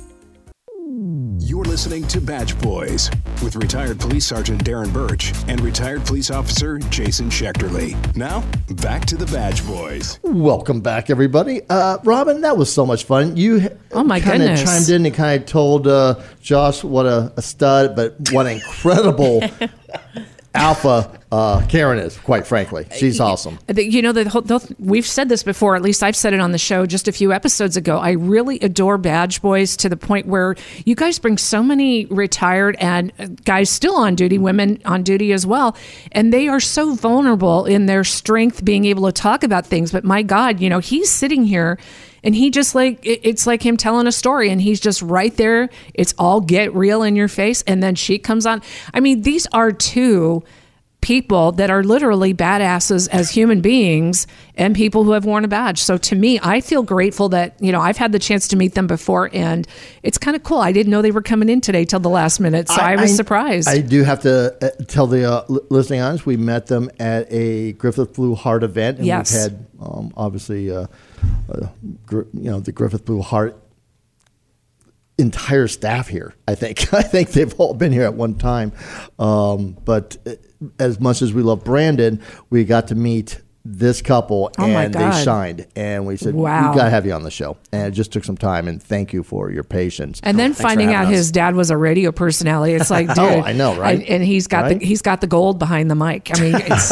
You're listening to Badge Boys with retired Police Sergeant Darren Birch and retired police officer Jason Schechterly. Now, back to the Badge Boys. Welcome back, everybody. Uh, Robin, that was so much fun. You Oh, my kind of goodness. chimed in and kind of told uh, Josh what a, a stud, but what an incredible alpha uh, Karen is, quite frankly. She's awesome. The- You know, the whole, the, we've said this before, at least I've said it on the show just a few episodes ago. I really adore Badge Boys to the point where you guys bring so many retired and uh, guys still on duty, women on duty as well. And they are so vulnerable in their strength, being able to talk about things. But my God, you know, he's sitting here and he just like, it- it's like him telling a story and he's just right there. It's all get real in your face. And then she comes on. I mean, these are two people that are literally badasses as human beings and people who have worn a badge. So to me, I feel grateful that, you know, I've had the chance to meet them before and it's kind of cool. I didn't know they were coming in today till the last minute. So I, was surprised. I do have to uh, tell the uh, li- listening audience, we met them at a Griffith Blue Heart event. And Yes. we've had, um, obviously, uh, uh, gr- you know, the Griffith Blue Heart entire staff here. I think I think they've all been here at one time. Um, but uh, as much as we love Brandon, we got to meet this couple Oh my and they God. shined. And we said, Wow. we got to have you on the show. And it just took some time. And thank you for your patience. and then for finding out having us. his dad was a radio personality, it's like, dude, Oh, I know, right? And, and he's got Right? the he's got the gold behind the mic. I mean, it's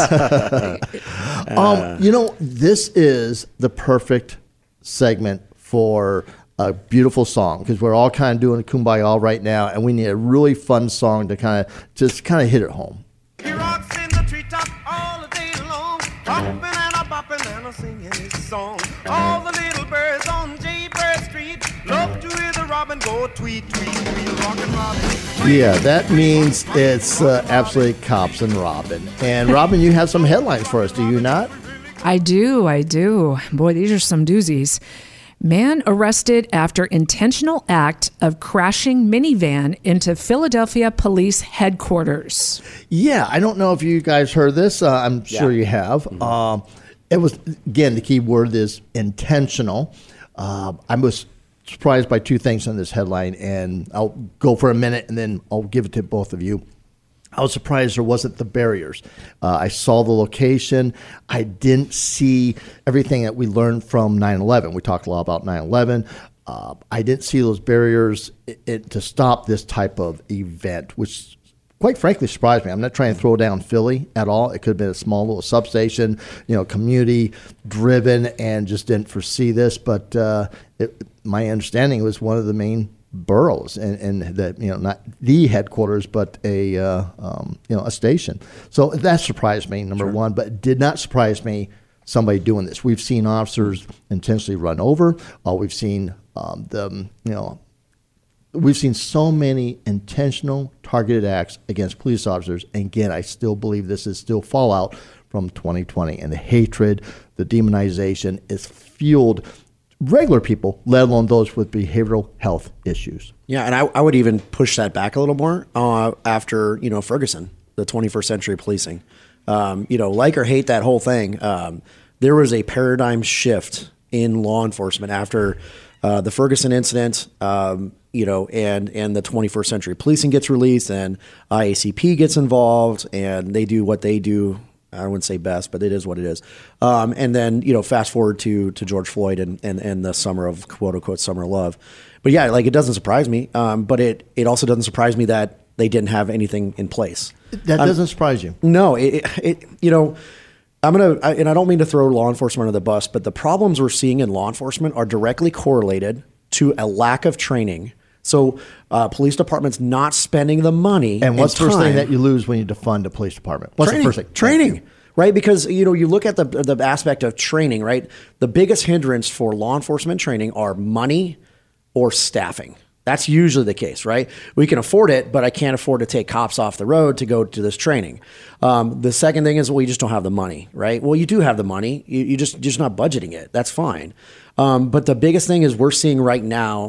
Um, you know, this is the perfect segment for a beautiful song because we're all kind of doing Kumbaya right now, and we need a really fun song to kind of just kind of hit it home. He rocks in the treetop all the day long, hopping and a bopping and a singing his song. All the little birds on Jaybird Street love to hear the robin go tweet, tweet, tweet, rockin' robin. Yeah, that means it's uh, absolutely Cops and Robin. And Robin, you have some headlines for us, do you not? I do, I do. Boy, these are some doozies. Man arrested after intentional act of crashing minivan into Philadelphia police headquarters. Yeah, I don't know if you guys heard this. Uh, I'm sure you have. Um, it was, again, the key word is intentional. Uh, I was surprised by two things in this headline, and I'll go for a minute and then I'll give it to both of you. I was surprised there wasn't the barriers. Uh, I saw the location. I didn't see everything that we learned from nine eleven. We talked a lot about nine eleven. Uh, I didn't see those barriers i- i- to stop this type of event, which quite frankly surprised me. I'm not trying to throw down Philly at all. It could have been a small little substation, you know, community driven, and just didn't foresee this. But uh, it, my understanding was one of the main boroughs, and, and that, you know, not the headquarters, but a uh, um, you know, a station. So that surprised me, number one, but it did not surprise me somebody doing this. We've seen officers intentionally run over. Uh, we've seen um, them, you know, we've seen so many intentional targeted acts against police officers. And again, I still believe this is still fallout from twenty twenty, and the hatred, the demonization is fueled regular people, let alone those with behavioral health issues. Yeah, and I, I would even push that back a little more uh, after, you know, Ferguson, the twenty-first century policing. Um, you know, like or hate that whole thing, um, there was a paradigm shift in law enforcement after uh, the Ferguson incident, um, you know, and, and the twenty-first century policing gets released and I A C P gets involved and they do what they do. I wouldn't say best, but it is what it is. Um, and then, you know, fast forward to to George Floyd and, and, and the summer of quote unquote summer of love. But yeah, like it doesn't surprise me. Um, but it, it also doesn't surprise me that they didn't have anything in place. That Um, doesn't surprise you. No, it, it, it you know, I'm going to, and I don't mean to throw law enforcement under the bus, but the problems we're seeing in law enforcement are directly correlated to a lack of training. So uh, police departments not spending the money. And what's the first thing time- that you lose when you defund a police department? What's training, the first thing? Training, right? Because, you know, you look at the the aspect of training, right? The biggest hindrance for law enforcement training are money or staffing. That's usually the case, right? We can afford it, but I can't afford to take cops off the road to go to this training. Um, the second thing is, well, you just don't have the money, right? Well, you do have the money. You, you just you're just not budgeting it. That's fine. Um, but the biggest thing is we're seeing right now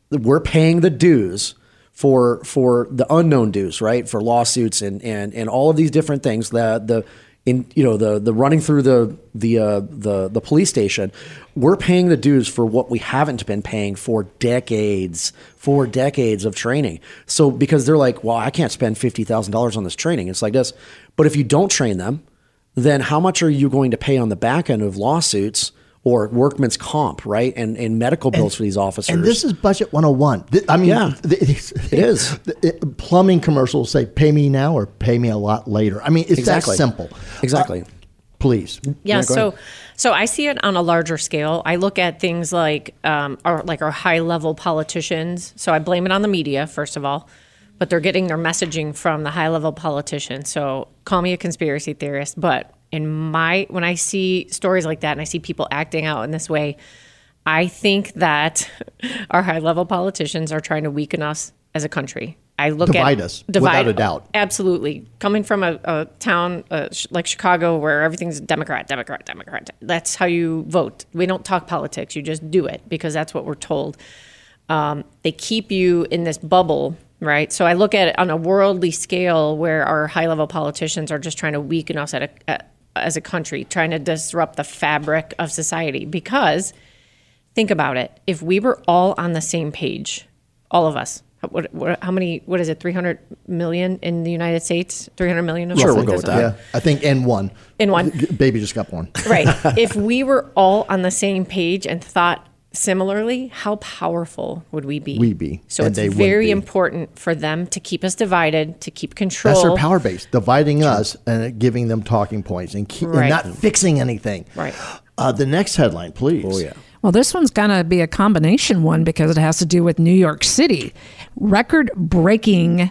we're paying the dues for for the unknown dues, right? For lawsuits and and and all of these different things. The the in you know the the running through the the uh, the the police station, we're paying the dues for what we haven't been paying for decades, for decades of training. So because they're like, well, I can't spend fifty thousand dollars on this training. It's like this, but if you don't train them, then how much are you going to pay on the back end of lawsuits or workman's comp, right? And and medical bills and, for these officers. And this is budget one oh one. I mean, yeah, it is. Plumbing commercials say, pay me now or pay me a lot later. I mean, it's exactly. that simple. Exactly. Uh, please. Yeah, yeah so ahead. so I see it on a larger scale. I look at things like um, our like our high level politicians. So I blame it on the media, first of all, but they're getting their messaging from the high level politicians. So call me a conspiracy theorist, but in my when I see stories like that and I see people acting out in this way, I think that our high level politicians are trying to weaken us as a country. I look divide at us divide, without a doubt. Absolutely. Coming from a, a town uh, sh- like Chicago where everything's Democrat, Democrat, Democrat. That's how you vote. We don't talk politics. You just do it because that's what we're told. Um, they keep you in this bubble, right? So I look at it on a worldly scale where our high-level politicians are just trying to weaken us at a, at, as a country, trying to disrupt the fabric of society. Because think about it. If we were all on the same page, all of us, What, what, how many, what is it, three hundred million in the United States? three hundred million? Of Sure, us we'll go with that. Yeah, I think N one. In one. Baby just got born. Right. If we were all on the same page and thought similarly, how powerful would we be? We be. So And it's they would very be. important for them to keep us divided, to keep control. That's their power base, dividing us and giving them talking points and, keep, Right. and not fixing anything. Right. Uh, the next headline, please. Oh, yeah. Well, this one's going to be a combination one because it has to do with New York City. Record-breaking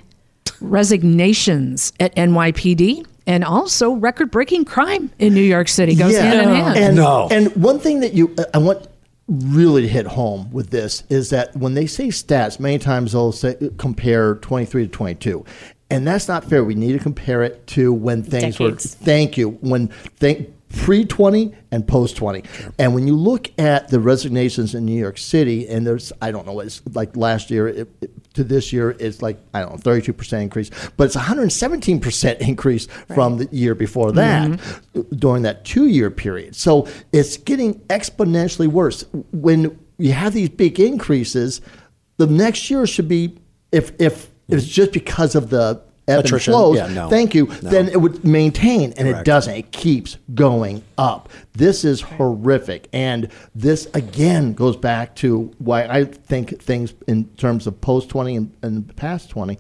resignations at N Y P D and also record-breaking crime in New York City goes Yeah. hand in hand. And, No. and one thing that you, I want really to hit home with this is that when they say stats, many times they'll say compare twenty-three to twenty-two. And that's not fair. We need to compare it to when things Decades. were, thank you, when th- pre twenty and post twenty. And when you look at the resignations in New York City, and there's, I don't know, it's like last year it, it, to this year, it's like, I don't know, thirty-two percent increase, but it's one hundred seventeen percent increase from the year before that, mm-hmm. during that two-year period. So it's getting exponentially worse. When you have these big increases, the next year should be, if if it's just because of the ebb Attrition. and flows, Yeah, no. thank you, No. then it would maintain, and Correct. it doesn't. It keeps going up. This is horrific. And this, again, goes back to why I think things in terms of post twenty and, and past twenty,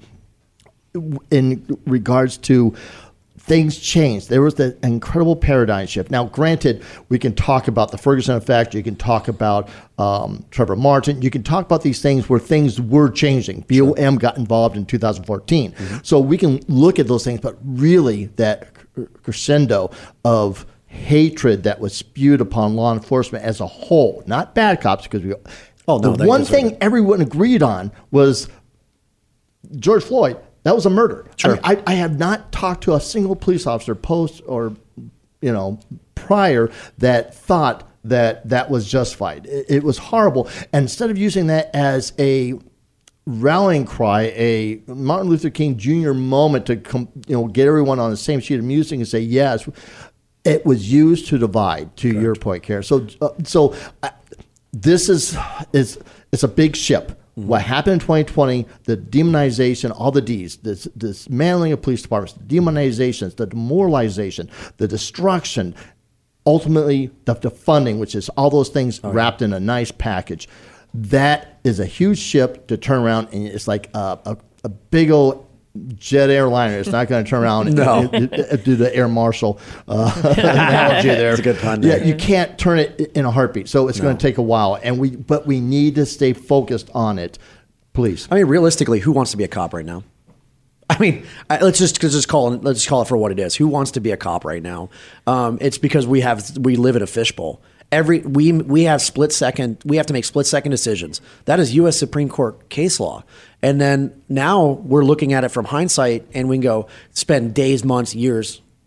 in regards to things changed. There was the incredible paradigm shift. Now, granted, we can talk about the Ferguson effect. You can talk about um, Trevor Martin. You can talk about these things where things were changing. B O M got involved in two thousand fourteen. Mm-hmm. So we can look at those things, but really that crescendo of hatred that was spewed upon law enforcement as a whole, not bad cops, because we. Oh, no, the they one deserve thing it. everyone agreed on was George Floyd. That was a murder. Sure. I, mean, I, I have not talked to a single police officer post or, you know, prior that thought that that was justified. It, it was horrible. And instead of using that as a rallying cry, a Martin Luther King Junior moment to com, you know get everyone on the same sheet of music and say yes, it was used to divide. To Correct. Your point, Karen. So, uh, so uh, this is is it's a big ship. Mm-hmm. What happened in twenty twenty, the demonization, all the D's, this dismantling of police departments, the demonizations, the demoralization, the destruction, ultimately the, the funding, which is all those things oh, wrapped yeah. in a nice package. That is a huge ship to turn around, and it's like a, a, a big old jet airliner. It's not going to turn around no. and, and, and do the air marshal uh, analogy there. That's a good pun. Yeah, you can't turn it in a heartbeat. So it's no. going to take a while, and we but we need to stay focused on it. Please. I mean, realistically, who wants to be a cop right now? I mean, I, let's just let's just call it let's just call it for what it is. Who wants to be a cop right now? Um, it's because we have we live in a fishbowl. Every we we have split second. We have to make split second decisions. That is U S Supreme Court case law. And then now we're looking at it from hindsight, and we can go spend days, months, years,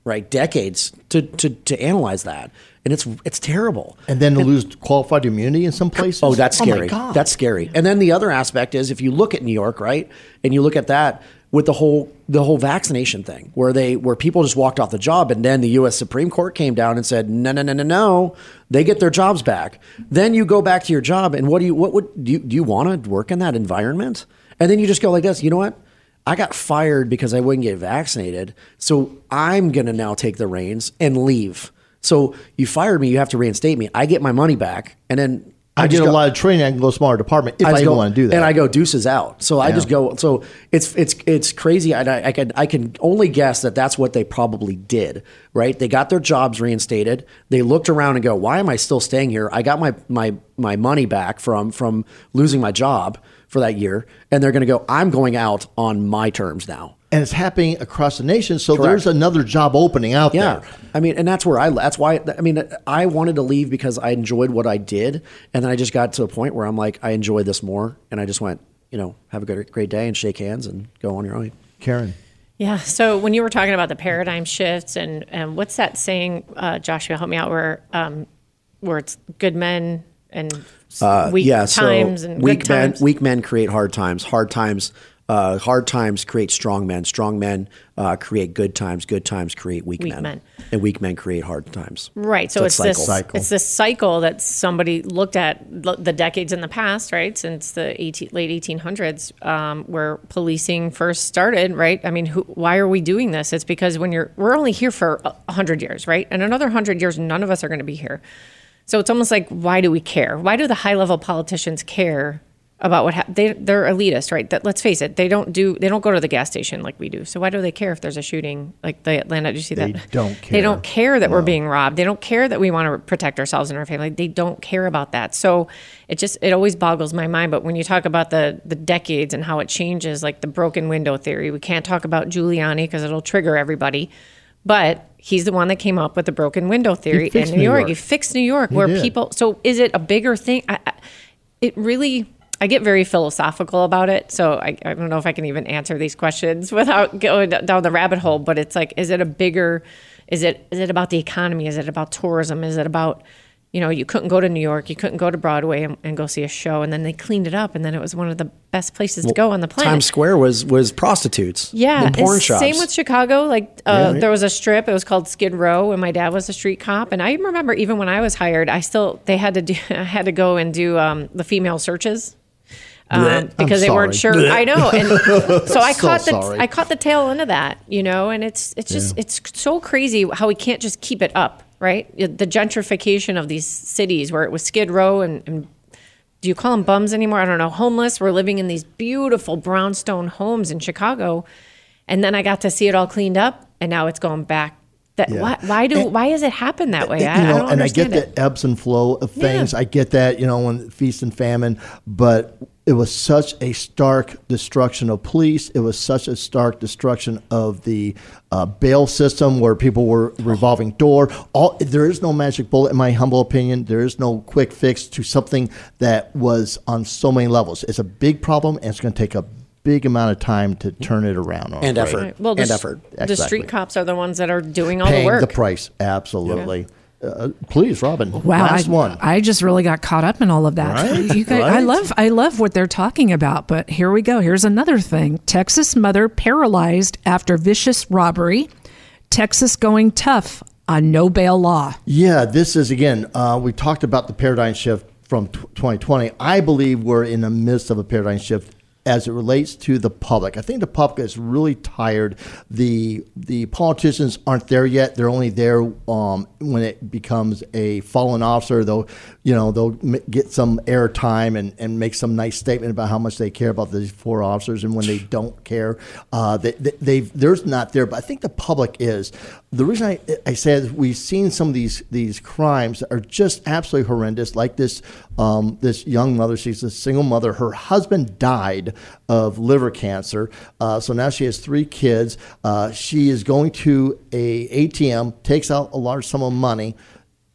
right? Decades to to to analyze that, and it's it's terrible. And then to lose qualified immunity in some places. Oh, that's scary. Oh my God. That's scary. And then the other aspect is if you look at New York, right, and you look at that with the whole the whole vaccination thing, where they where people just walked off the job, and then the U S Supreme Court came down and said, no, no, no, no, no, they get their jobs back. Then you go back to your job, and what do you what would do you, do you want to work in that environment? And then you just go like this. You know what? I got fired because I wouldn't get vaccinated, so I'm gonna now take the reins and leave. So you fired me, you have to reinstate me. I get my money back, and then I, I just get go, a lot of training. I can go smaller department if I, I, just even go, want to do that. and I go deuces out. So I Yeah. just go. So it's it's it's crazy. And I, I can I can only guess that that's what they probably did. Right? They got their jobs reinstated. They looked around and go, "Why am I still staying here? I got my my my money back from from losing my job for that year." And they're going to go, "I'm going out on my terms now." And it's happening across the nation. So Correct. there's another job opening out Yeah. there. I mean, and that's where I, that's why, I mean, I wanted to leave because I enjoyed what I did. And then I just got to a point where I'm like, I enjoy this more. And I just went, you know, have a good, great day and shake hands and go on your own. Karen. Yeah. So when you were talking about the paradigm shifts and, and what's that saying, uh, Joshua, help me out, where, um, where it's good men and Uh, weak yeah, times so and weak good men, times. weak men create hard times. Hard times, uh, hard times create strong men. Strong men uh, create good times. Good times create weak, Weak men. men. and weak men create hard times. Right. So So it's it's this cycle. it's this cycle that somebody looked at l- the decades in the past, right? Since the eighteen, late eighteen hundreds, um, where policing first started, right? I mean, who, why are we doing this? It's because when you're, we're only here for a hundred years, right? And another hundred years, none of us are going to be here. So it's almost like, why do we care? Why do the high level politicians care about what hap- they they're elitist, right? That, let's face it, they don't do they don't go to the gas station like we do. So why do they care if there's a shooting like the Atlanta? Did you see They that? don't They care. don't care that we're No. being robbed. They don't care that we want to protect ourselves and our family. They don't care about that. So it just it always boggles my mind. But when you talk about the the decades and how it changes, like the broken window theory, we can't talk about Giuliani because it'll trigger everybody. But he's the one that came up with the broken window theory in fixed New New York. York. He fixed New York, He where did. people. So is it a bigger thing? I, I, it really. I get very philosophical about it, so I, I don't know if I can even answer these questions without going down the rabbit hole. But it's like, is it a bigger? Is it is it about the economy? Is it about tourism? Is it about, you know, you couldn't go to New York, you couldn't go to Broadway and, and go see a show, and then they cleaned it up, and then it was one of the best places to go on the planet. Times Square was was prostitutes. Yeah, and porn it's shops. same with Chicago. Like uh, Yeah, right. there was a strip. It was called Skid Row, and my dad was a street cop. And I remember even when I was hired, I still they had to do. I had to go and do um, the female searches. Um, Blech. because I'm they weren't sorry. sure. Blech. I know, and so I So caught the sorry. I caught the tail end of that, you know. And it's it's just it's so crazy how we can't just keep it up, right? The gentrification of these cities, where it was Skid Row and, and do you call them bums anymore? I don't know. Homeless. We're living in these beautiful brownstone homes in Chicago, and then I got to see it all cleaned up, and now it's going back. That Yeah. why, why do And- why does it happen that way? You I, know, I don't and I get understand it. the ebbs and flow of things. Yeah. I get that, you know, when feast and famine, but it was such a stark destruction of police. It was such a stark destruction of the uh, bail system, where people were revolving door. All there is no magic bullet, in my humble opinion. There is no quick fix to something that was on so many levels. It's a big problem, and it's going to take a big amount of time to turn it around. I'm And afraid. effort. Right. Well, the, and s- effort. the Exactly. street cops are the ones that are doing all the Paying work. the price, absolutely. Uh, please, Robin. Wow, last I, one. I just really got caught up in all of that. Right, You guys, I right. love, I love what they're talking about. But here we go. Here's another thing: Texas mother paralyzed after vicious robbery. Texas going tough on no bail law. Yeah, this is again. Uh, we talked about the paradigm shift from t- twenty twenty. I believe we're in the midst of a paradigm shift as it relates to the public. I think the public is really tired. The the politicians aren't there yet. They're only there um, when it becomes a fallen officer. They'll, you know, they'll m- get some airtime and, and make some nice statement about how much they care about these four officers. And when they don't care, uh, they, they, they've there's not there. But I think the public is. The reason I, I said we've seen some of these these crimes that are just absolutely horrendous, like this um, this young mother. She's a single mother. Her husband died of liver cancer, uh, so now she has three kids. Uh, she is going to a ATM, takes out a large sum of money,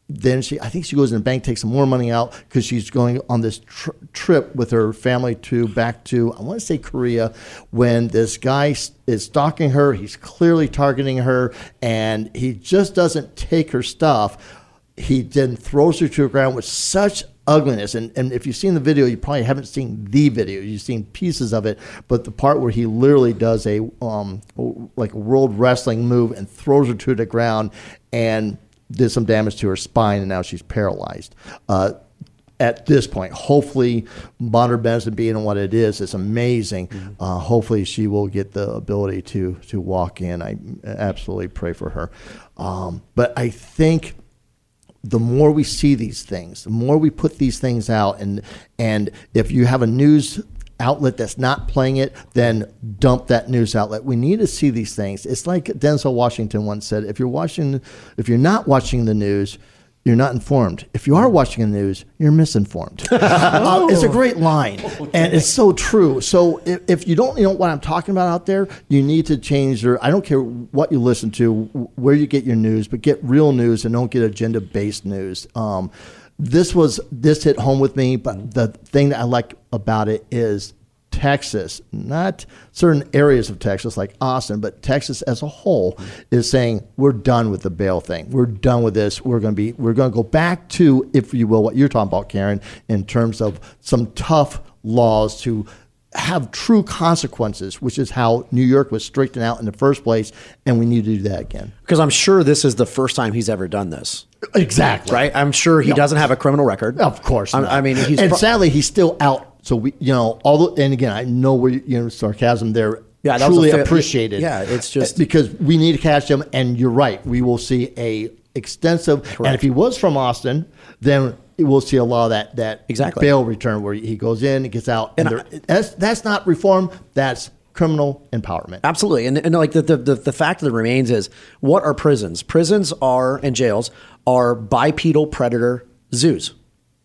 then she, I think she goes in the bank, takes some more money out because she's going on this tr- trip with her family to back to, I want to say Korea, when this guy is stalking her. He's clearly targeting her, and he just doesn't take her stuff. He then throws her to the ground with such ugliness. And, and if you've seen the video, you probably haven't seen the video. You've seen pieces of it. But the part where he literally does a um, like a world wrestling move and throws her to the ground and did some damage to her spine, and now she's paralyzed. Uh, at this point, hopefully, modern medicine being what it is, it's amazing. Mm-hmm. Uh, hopefully, she will get the ability to to walk in. I absolutely pray for her. Um, but I think the more we see these things, the more we put these things out, and and if you have a news outlet that's not playing it, then dump that news outlet. We need to see these things. It's like Denzel Washington once said, if you're watching, if you're not watching the news, you're not informed. If you are watching the news, you're misinformed. uh, it's a great line, and it's so true. So if, if you don't know what I'm talking about out there, you need to change your, I don't care what you listen to, where you get your news, but get real news and don't get agenda-based news. Um, This was this hit home with me, but the thing that I like about it is Texas, not certain areas of Texas like Austin, but Texas as a whole is saying we're done with the bail thing. We're done with this. We're going to be we're going to go back to, if you will, what you're talking about, Karen, in terms of some tough laws to have true consequences, which is how New York was straightened out in the first place, and we need to do that again. Because I'm sure this is the first time he's ever done this. Exactly. Right? I'm sure he No. doesn't have a criminal record. Of course I'm- not. I mean, he's and pro- sadly, he's still out. So we, you know, although, and again, I know where you know sarcasm there. Yeah, that was truly a fair- appreciated. yeah, it's just- because we need to catch him. And you're right, we will see a extensive. Correct. And if he was from Austin, then we'll see a lot of that that Exactly. bail return where he goes in, gets out, and, And there- that's that's not reform. That's criminal empowerment. Absolutely. And, and like the, the, the, the fact that remains is, what are prisons? Prisons are, and jails are bipedal predator zoos.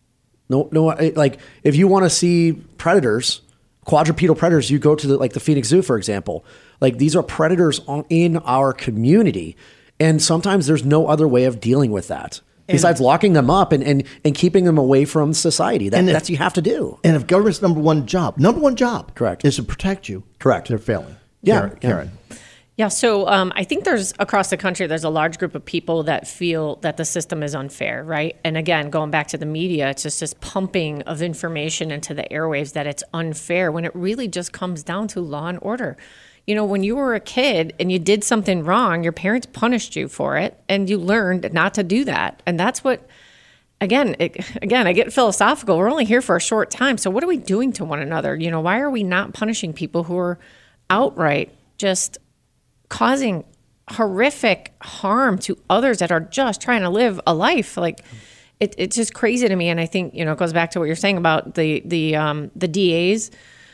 No, no, like if you want to see predators, quadrupedal predators, you go to the, like the Phoenix Zoo, for example. Like these are predators on, in our community. And sometimes there's no other way of dealing with that besides locking them up and, and, and keeping them away from society. That, And if- that's what you have to do. And if government's number one job, number one job, Correct. is to protect you. Correct. They're failing. Yeah, Karen. yeah. Karen. Yeah, so um, I think there's across the country, there's a large group of people that feel that the system is unfair, right? And again, going back to the media, it's just this pumping of information into the airwaves that it's unfair when it really just comes down to law and order. You know, when you were a kid and you did something wrong, your parents punished you for it, and you learned not to do that. And that's what, again, it, again, I get philosophical. We're only here for a short time. So what are we doing to one another? You know, why are we not punishing people who are outright just causing horrific harm to others that are just trying to live a life? Like it, it's just crazy to me. And I think, you know, it goes back to what you're saying about the, the, um, the D As.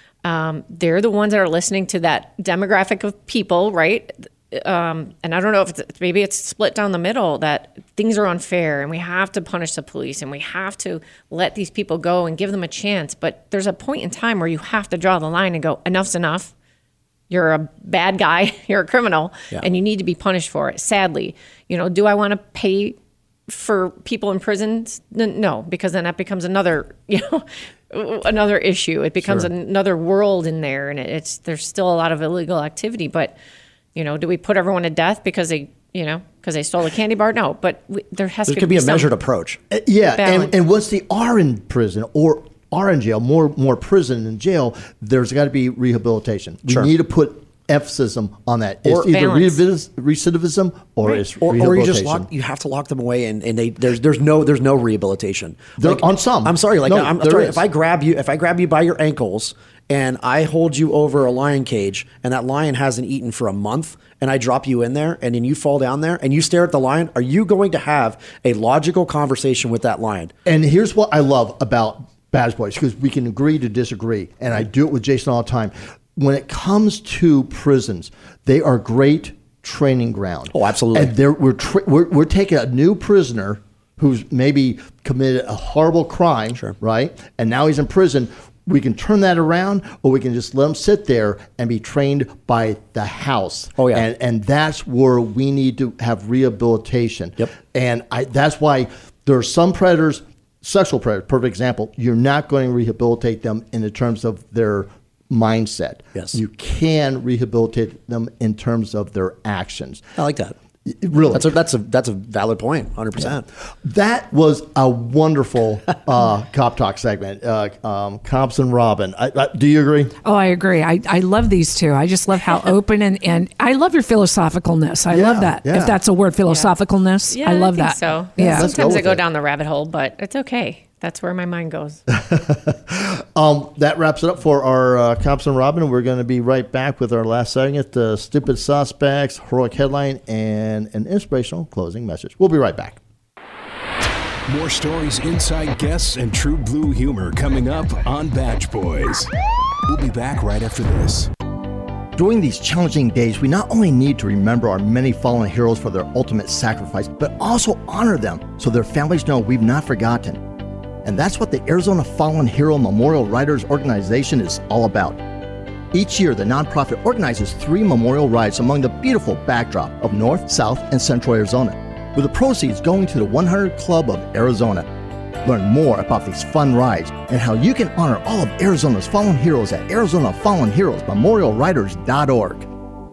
Um, they're the ones that are listening to that demographic of people, right? Um, and I don't know if it's, maybe it's split down the middle, that things are unfair and we have to punish the police and we have to let these people go and give them a chance. But there's a point in time where you have to draw the line and go, enough's enough. You're a bad guy, you're a criminal, Yeah. and you need to be punished for it. Sadly, you know, do I want to pay for people in prisons? N- No, because then that becomes another, you know, another issue. It becomes Sure. another world in there, and it's there's still a lot of illegal activity. But, you know, do we put everyone to death because they, you know, because they stole a candy bar? No, but we, there has There to could be a some- measured approach. Uh, Yeah, balance. and, and once they are in prison or are in jail, more more prison than jail, there's got to be rehabilitation. We Sure. need to put emphasis on that. It's Or either balance. revis- recidivism or Right. it's Or, or rehabilitation. you just lock. You have to lock them away, and, and they there's there's no there's no rehabilitation. There- on some. I'm sorry. Like No, I'm there sorry. is. If I grab you, if I grab you by your ankles and I hold you over a lion cage, and that lion hasn't eaten for a month, and I drop you in there, and then you fall down there, and you stare at the lion, are you going to have a logical conversation with that lion? And here's what I love about Badge Boys, because we can agree to disagree, and I do it with Jason all the time. When it comes to prisons, they are great training ground. Oh, absolutely. And they're, we're, tra- we're we're taking a new prisoner who's maybe committed a horrible crime, Sure. right? And now he's in prison. We can turn that around, or we can just let him sit there and be trained by the house. Oh, yeah. And and that's where we need to have rehabilitation. Yep. And I that's why There are some predators, sexual predators, perfect example, you're not going to rehabilitate them in the terms of their mindset. Yes. You can rehabilitate them in terms of their actions. I like that. Really, that's a that's a that's a valid point. one hundred percent. Yeah. That was a wonderful uh, Cop Talk segment. Uh, um, Cops and Robin. I, I, do you agree? Oh, I agree. I, I love these two. I just love how open and, and I love your philosophicalness. I Yeah, love that. yeah. If that's a word, philosophicalness. Yeah, I love think that. So Yeah. Let's go sometimes I with go it. down the rabbit hole, but it's okay. That's where my mind goes. Um, that wraps it up for our uh, Cops and Robin. We're going to be right back with our last segment, the Stupid Suspects, heroic headline, and an inspirational closing message. We'll be right back. More stories, inside guests, and true blue humor coming up on Badge Boys. We'll be back right after this. During these challenging days, we not only need to remember our many fallen heroes for their ultimate sacrifice, but also honor them so their families know we've not forgotten. And that's what the Arizona Fallen Hero Memorial Riders Organization is all about. Each year, the nonprofit organizes three memorial rides among the beautiful backdrop of North, South, and Central Arizona, with the proceeds going to the one hundred Club of Arizona. Learn more about these fun rides and how you can honor all of Arizona's fallen heroes at Arizona Fallen Heroes Memorial Riders dot org.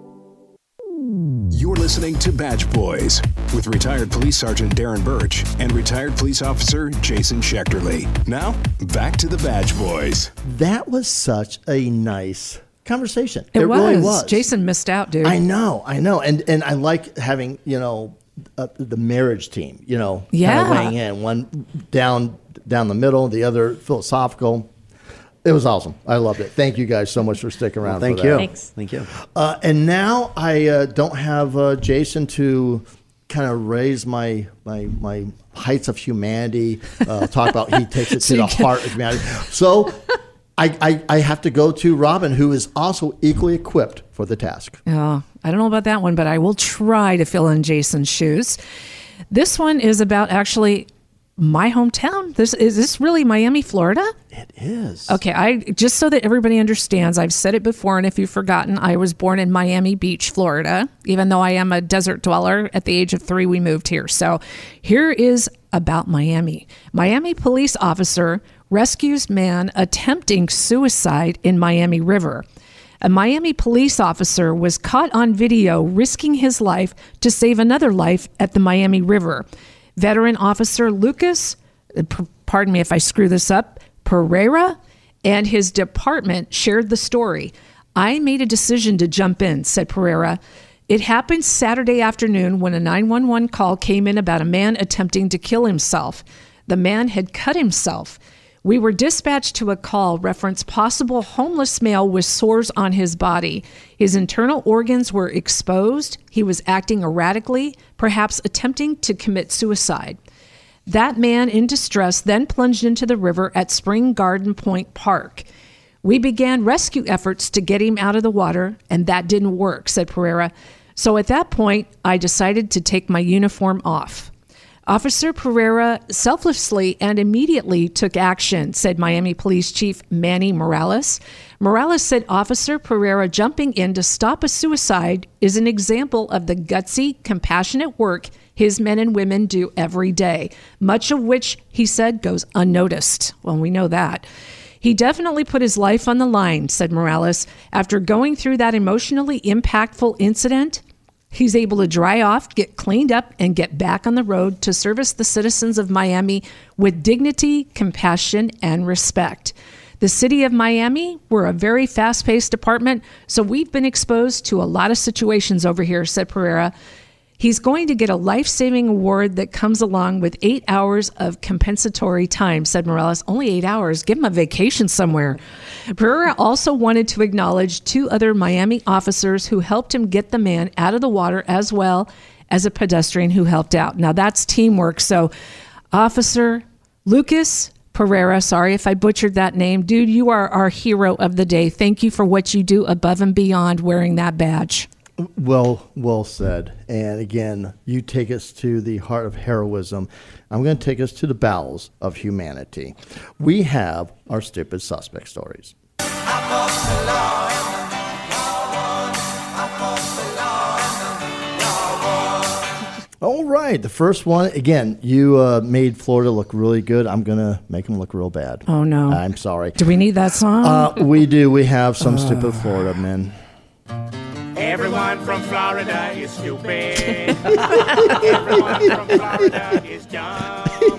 You're listening to Badge Boys with retired Police Sergeant Darren Birch and retired Police Officer Jason Schechterly. Now, back to the Badge Boys. That was such a nice conversation. It, was. really was. Jason missed out, dude. I know, I know. And and I like having, you know, uh, the marriage team, you know, Yeah. kind of weighing in. One down down the middle, the other philosophical. It was awesome. I loved it. Thank you guys so much for sticking around. Thank for that. you. Thanks. Thank you. Uh, and now I uh, don't have uh, Jason to kind of raise my my my heights of humanity. Uh, talk about he takes it to the heart of humanity. So I, I I have to go to Robin, who is also equally equipped for the task. Oh, I don't know about that one, but I will try to fill in Jason's shoes. This one is about actually my hometown. This is this really Miami, Florida? It is. Okay, I just so that everybody understands, I've said it before, and if you've forgotten, I was born in Miami Beach, Florida. Even though I am a desert dweller, at the age of three, we moved here. So here is about Miami. Miami police officer rescues man attempting suicide in Miami River. A Miami police officer was caught on video risking his life to save another life at the Miami River. Veteran officer Lucas, pardon me if I screw this up, Pereira, and his department shared the story. I made a decision to jump in, said Pereira. It happened Saturday afternoon when a nine one one call came in about a man attempting to kill himself. The man had cut himself. We were dispatched to a call reference possible homeless male with sores on his body. His internal organs were exposed. He was acting erratically, perhaps attempting to commit suicide. That man in distress then plunged into the river at Spring Garden Point Park. We began rescue efforts to get him out of the water, and that didn't work, said Pereira. So at that point, I decided to take my uniform off. Officer Pereira selflessly and immediately took action, said Miami Police Chief Manny Morales. Morales said Officer Pereira jumping in to stop a suicide is an example of the gutsy, compassionate work his men and women do every day, much of which, he said, goes unnoticed. Well, we know that. He definitely put his life on the line, said Morales. After going through that emotionally impactful incident, he's able to dry off, get cleaned up, and get back on the road to service the citizens of Miami with dignity, compassion, and respect. The city of Miami, we're a very fast-paced department, so we've been exposed to a lot of situations over here, said Pereira. He's going to get a life-saving award that comes along with eight hours of compensatory time, said Morales. Only eight hours. Give him a vacation somewhere. Pereira also wanted to acknowledge two other Miami officers who helped him get the man out of the water, as well as a pedestrian who helped out. Now, that's teamwork. So, Officer Lucas Pereira, sorry if I butchered that name. Dude, you are our hero of the day. Thank you for what you do above and beyond wearing that badge. Well, well said. And again, you take us to the heart of heroism. I'm going to take us to the bowels of humanity. We have our stupid suspect stories. Oh All right, the first one, again, you uh, made Florida look really good. I'm going to make them look real bad. Oh, no. I'm sorry. Do we need that song? Uh, we do. We have some stupid Florida men. Everyone from Florida is stupid. Everyone from Florida is dumb.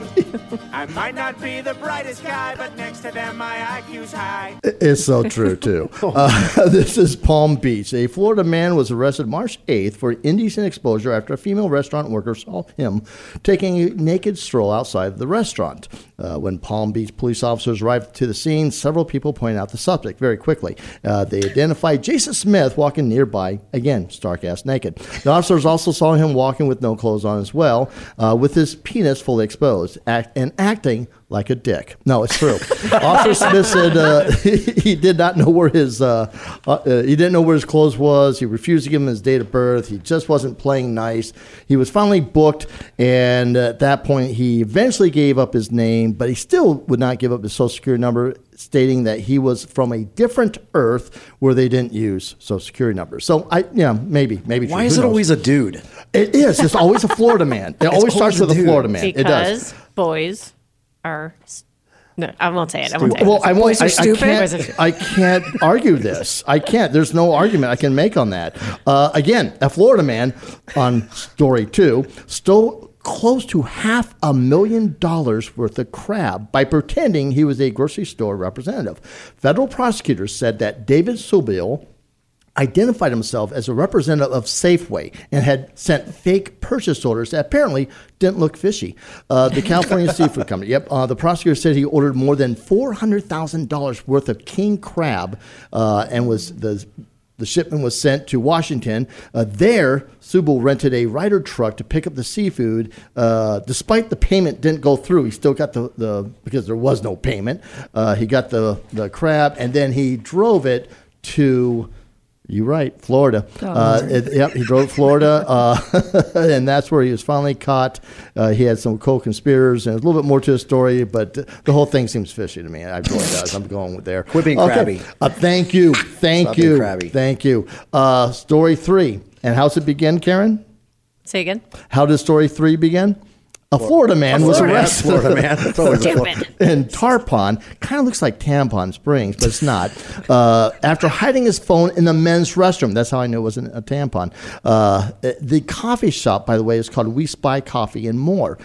I might not be the brightest guy, but next to them my I Q's high. It's so true, too. Uh, this is Palm Beach. A Florida man was arrested March eighth for indecent exposure after a female restaurant worker saw him taking a naked stroll outside of the restaurant. Uh, when Palm Beach police officers arrived to the scene, several people pointed out the subject very quickly. Uh, they identified Jason Smith walking nearby, again, stark-ass naked. The officers also saw him walking with no clothes on as well, uh, with his penis fully exposed, act- and acting like a dick. No, it's true. Officer Smith said uh, he, he did not know where his uh, uh, he didn't know where his clothes was. He refused to give him his date of birth. He just wasn't playing nice. He was finally booked, and at that point, he eventually gave up his name, but he still would not give up his social security number, stating that he was from a different Earth where they didn't use social security numbers. So I, yeah, maybe, maybe. Why true. is Who it knows? always a dude? It is. It's always a Florida man. It always starts always a with a dude. Florida man. It does. Because boys are. No, I won't say it. I won't say Well, it. I won't. Boys are I, I stupid? can't. I can't argue this. I can't. There's no argument I can make on that. Uh, again, a Florida man on story two stole close to half a million dollars worth of crab by pretending he was a grocery store representative. Federal prosecutors said that David Subil identified himself as a representative of Safeway and had sent fake purchase orders that apparently didn't look fishy. Uh, the California Seafood Company, yep, uh, the prosecutor said he ordered more than four hundred thousand dollars worth of king crab uh, and was the The shipment was sent to Washington. Uh, there, Subel rented a Ryder truck to pick up the seafood. Uh, despite the payment didn't go through, he still got the, the because there was no payment. Uh, he got the, the crab, and then he drove it to, you're right, Florida. Oh. Uh, it, yep, he drove to Florida, uh, and that's where he was finally caught. Uh, he had some co-conspirators, and there's a little bit more to the story, but the whole thing seems fishy to me. It really does. I'm going with there. Quit being crabby. Uh, thank you. Thank Stop being you. crabby. Thank you. Uh, story three. And how's it begin, Karen? Say again. How does story three begin? A Florida man was Florida, arrested Florida man. It's always a Florida. Stupid. in Tarpon. Kind of looks like Tampon Springs, but it's not. Uh, after hiding his phone in the men's restroom. That's how I knew it wasn't a tampon. Uh, the coffee shop, by the way, is called We Spy Coffee and More.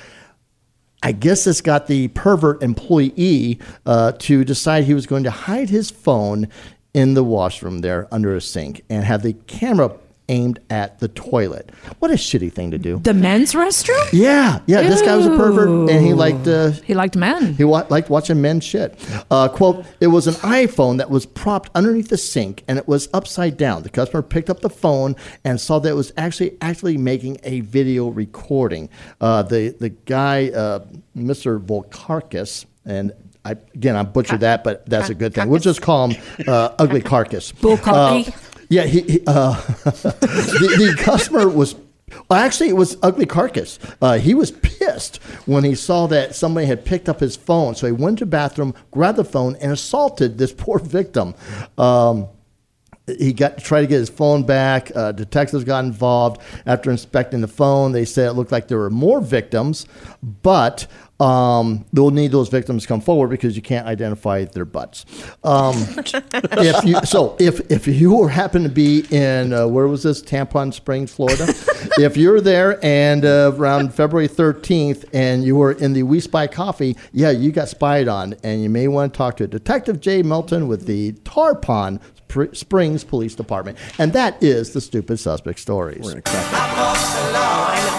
I guess this got the pervert employee uh, to decide he was going to hide his phone in the washroom there under a sink and have the camera aimed at the toilet. What a shitty thing to do. The men's restroom? Yeah, yeah. This guy was a pervert, and he liked uh, He liked men. he wa- liked watching men shit. Uh, quote, it was an iPhone that was propped underneath the sink, and it was upside down. The customer picked up the phone and saw that it was actually actually making a video recording. Uh, the, the guy, uh, Mister Volkarkis, and I, again, I butchered that, but that's a good thing. We'll just call him uh, Ugly Carcass. Volkarki? Uh, yeah, he, he, uh, the, the customer was... Well, actually, it was Ugly Carcass. Uh, he was pissed when he saw that somebody had picked up his phone. So he went to the bathroom, grabbed the phone, and assaulted this poor victim. Um, he got to try to get his phone back. Uh, detectives got involved. After inspecting the phone, they said it looked like there were more victims, but um, they'll need those victims to come forward because you can't identify their butts. Um, if you, so if if you happen to be in, uh, where was this, Tampon Springs, Florida? If you're there and uh, around February thirteenth and you were in the We Spy Coffee, yeah, you got spied on, and you may want to talk to Detective Jay Melton with the Tarpon Springs Police Department. And that is the Stupid Suspect Stories. We're going to crack that.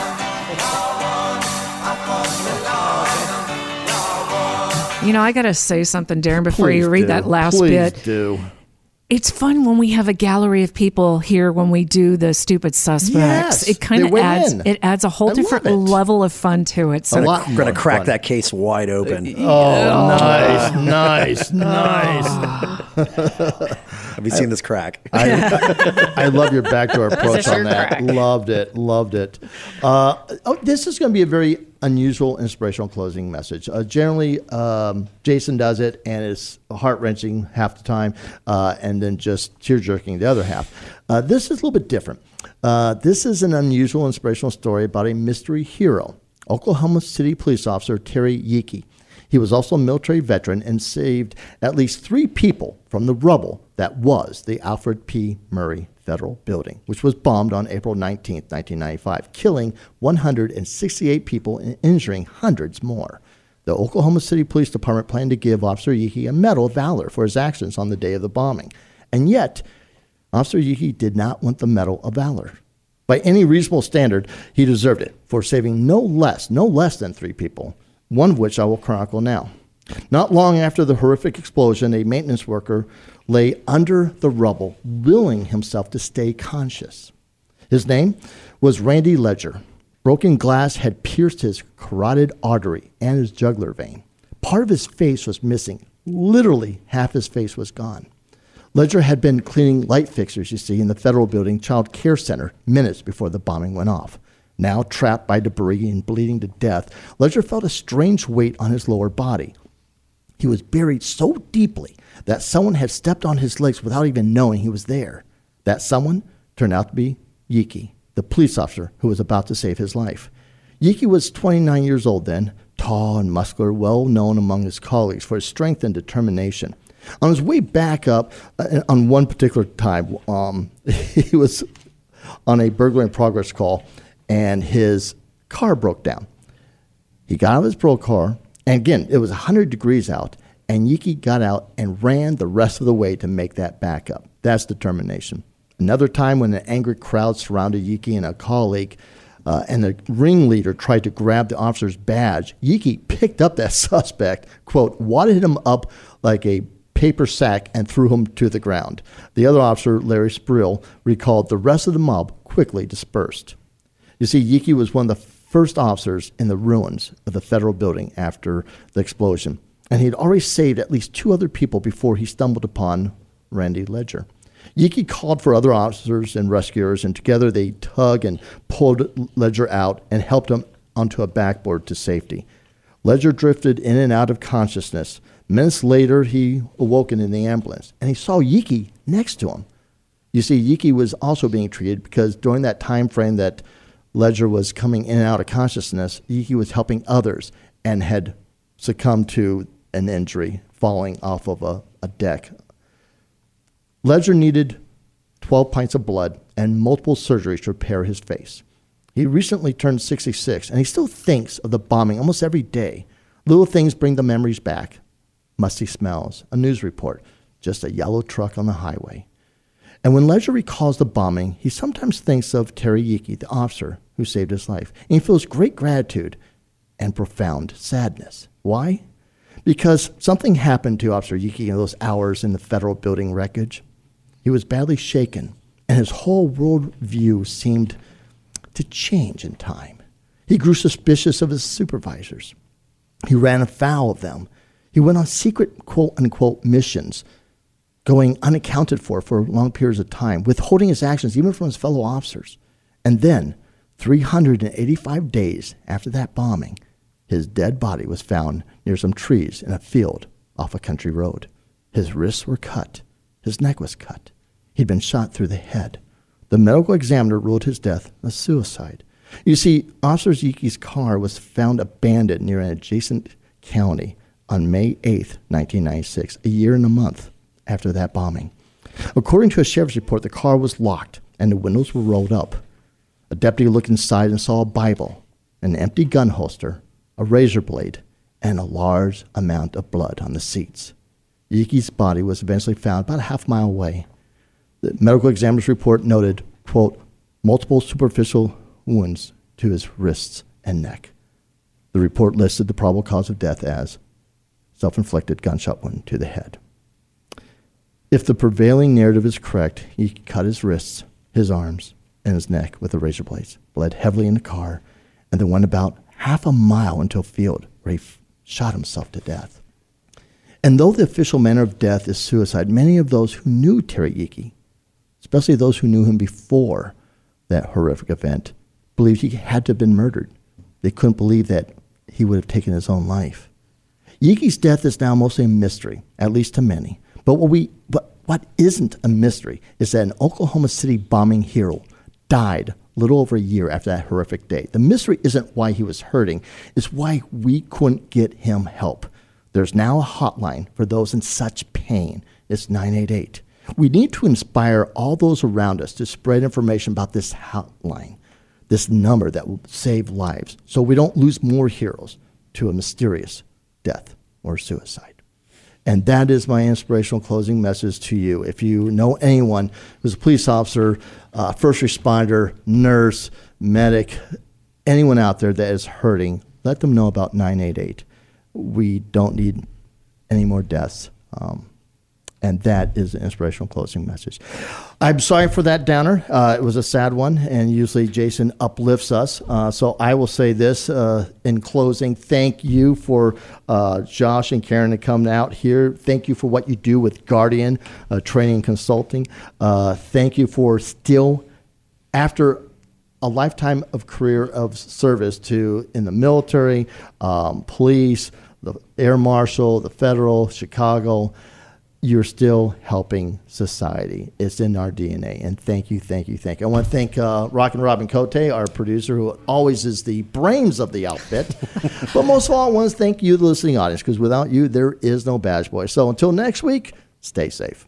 You know, I got to say something, Darren, before Please you read do. that last Please bit. do. It's fun when we have a gallery of people here when we do the Stupid Suspects. Yes, it kind they of win adds in. it adds a whole I different love it. level of fun to it. So A lot We're going more to crack fun. that case wide open. Oh, nice, nice, nice. Have you seen this crack? I, I love your backdoor approach a on that. crack. Loved it. Loved it. Uh, oh, this is going to be a very unusual, inspirational closing message. Uh, generally, um, Jason does it, and it's heart-wrenching half the time, uh, and then just tear-jerking the other half. Uh, this is a little bit different. Uh, this is an unusual, inspirational story about a mystery hero, Oklahoma City police officer Terry Yeakey. He was also a military veteran and saved at least three people from the rubble that was the Alfred P. Murrah Federal Building, which was bombed on April nineteenth, nineteen ninety-five, killing one hundred sixty-eight people and injuring hundreds more. The Oklahoma City Police Department planned to give Officer Yeakey a Medal of Valor for his actions on the day of the bombing. And yet, Officer Yeakey did not want the Medal of Valor. By any reasonable standard, he deserved it for saving no less, no less than three people, one of which I will chronicle now. Not long after the horrific explosion, a maintenance worker lay under the rubble, willing himself to stay conscious. His name was Randy Ledger. Broken glass had pierced his carotid artery and his jugular vein. Part of his face was missing. Literally, half his face was gone. Ledger had been cleaning light fixtures, you see, in the Federal Building Child Care Center minutes before the bombing went off. Now trapped by debris and bleeding to death, Ledger felt a strange weight on his lower body. He was buried so deeply that someone had stepped on his legs without even knowing he was there. That someone turned out to be Yeakey, the police officer who was about to save his life. Yeakey was twenty-nine years old then, tall and muscular, well known among his colleagues for his strength and determination. On his way back up, uh, on one particular time, um, he was on a burglary in progress call, and his car broke down. He got out of his patrol car, and again, it was one hundred degrees out, and Yeakey got out and ran the rest of the way to make that backup. That's determination. Another time when an angry crowd surrounded Yeakey and a colleague, uh, and the ringleader tried to grab the officer's badge, Yeakey picked up that suspect, quote, wadded him up like a paper sack and threw him to the ground. The other officer, Larry Sprill, recalled the rest of the mob quickly dispersed. You see, Yeakey was one of the first officers in the ruins of the Federal Building after the explosion, and he'd already saved at least two other people before he stumbled upon Randy Ledger. Yeakey called for other officers and rescuers, and together they tugged and pulled Ledger out and helped him onto a backboard to safety. Ledger drifted in and out of consciousness. Minutes later, he awoke in the ambulance, and he saw Yeakey next to him. You see, Yeakey was also being treated because during that time frame that Ledger was coming in and out of consciousness, Yeakey was helping others and had succumbed to an injury falling off of a, a deck. Ledger needed twelve pints of blood and multiple surgeries to repair his face. He recently turned sixty-six, and he still thinks of the bombing almost every day. Little things bring the memories back. Musty smells, a news report, just a yellow truck on the highway. And when Ledger recalls the bombing, he sometimes thinks of Terry Yeakey, the officer who saved his life. And he feels great gratitude and profound sadness. Why? Because something happened to Officer Yeakey in those hours in the Federal Building wreckage. He was badly shaken, and his whole world view seemed to change in time. He grew suspicious of his supervisors. He ran afoul of them. He went on secret quote-unquote missions, going unaccounted for for long periods of time, withholding his actions even from his fellow officers. And then, three hundred eighty-five days after that bombing, his dead body was found near some trees in a field off a country road. His wrists were cut. His neck was cut. He'd been shot through the head. The medical examiner ruled his death a suicide. You see, Officer Yeakey's car was found abandoned near an adjacent county on May eighth, nineteen ninety-six, a year and a month after that bombing. According to a sheriff's report, the car was locked and the windows were rolled up. A deputy looked inside and saw a Bible, an empty gun holster, a razor blade, and a large amount of blood on the seats. Yeakey's body was eventually found about a half mile away. The medical examiner's report noted, quote, multiple superficial wounds to his wrists and neck. The report listed the probable cause of death as self-inflicted gunshot wound to the head. If the prevailing narrative is correct, he cut his wrists, his arms, and his neck with the razor blades, bled heavily in the car, and then went about half a mile into a field where he f- shot himself to death. And though the official manner of death is suicide, many of those who knew Terry Yeakey, especially those who knew him before that horrific event, believed he had to have been murdered. They couldn't believe that he would have taken his own life. Yeakey's death is now mostly a mystery, at least to many. But what we, but what isn't a mystery is that an Oklahoma City bombing hero died a little over a year after that horrific day. The mystery isn't why he was hurting, it's why we couldn't get him help. There's now a hotline for those in such pain. It's nine eight eight. We need to inspire all those around us to spread information about this hotline, this number that will save lives, so we don't lose more heroes to a mysterious death or suicide. And that is my inspirational closing message to you. If you know anyone who's a police officer, uh, first responder, nurse, medic, anyone out there that is hurting, let them know about nine eight eight. We don't need any more deaths. Um, And that is an inspirational closing message. I'm sorry for that downer. Uh, it was a sad one, and usually Jason uplifts us. Uh, so I will say this uh, in closing. Thank you for uh, Josh and Karen to come out here. Thank you for what you do with Guardian uh, Training and Consulting. Uh, thank you for still, after a lifetime of career of service to in the military, um, police, the air marshal, the federal, Chicago, you're still helping society. It's in our D N A. And thank you, thank you, thank you. I want to thank uh, Rockin' Robin Cote, our producer, who always is the brains of the outfit. But most of all, I want to thank you, the listening audience, because without you, there is no Badge Boy. So until next week, stay safe.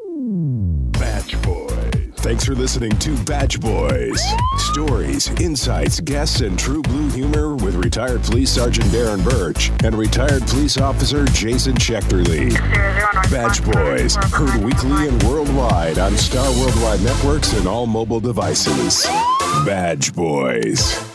Badge Boys. Thanks for listening to Badge Boys. Stories, insights, guests, and true blue humor with retired Police Sergeant Darren Birch and retired police officer Jason Schechterly. Badge Boys, heard weekly and worldwide on Star Worldwide Networks and all mobile devices. Badge Boys.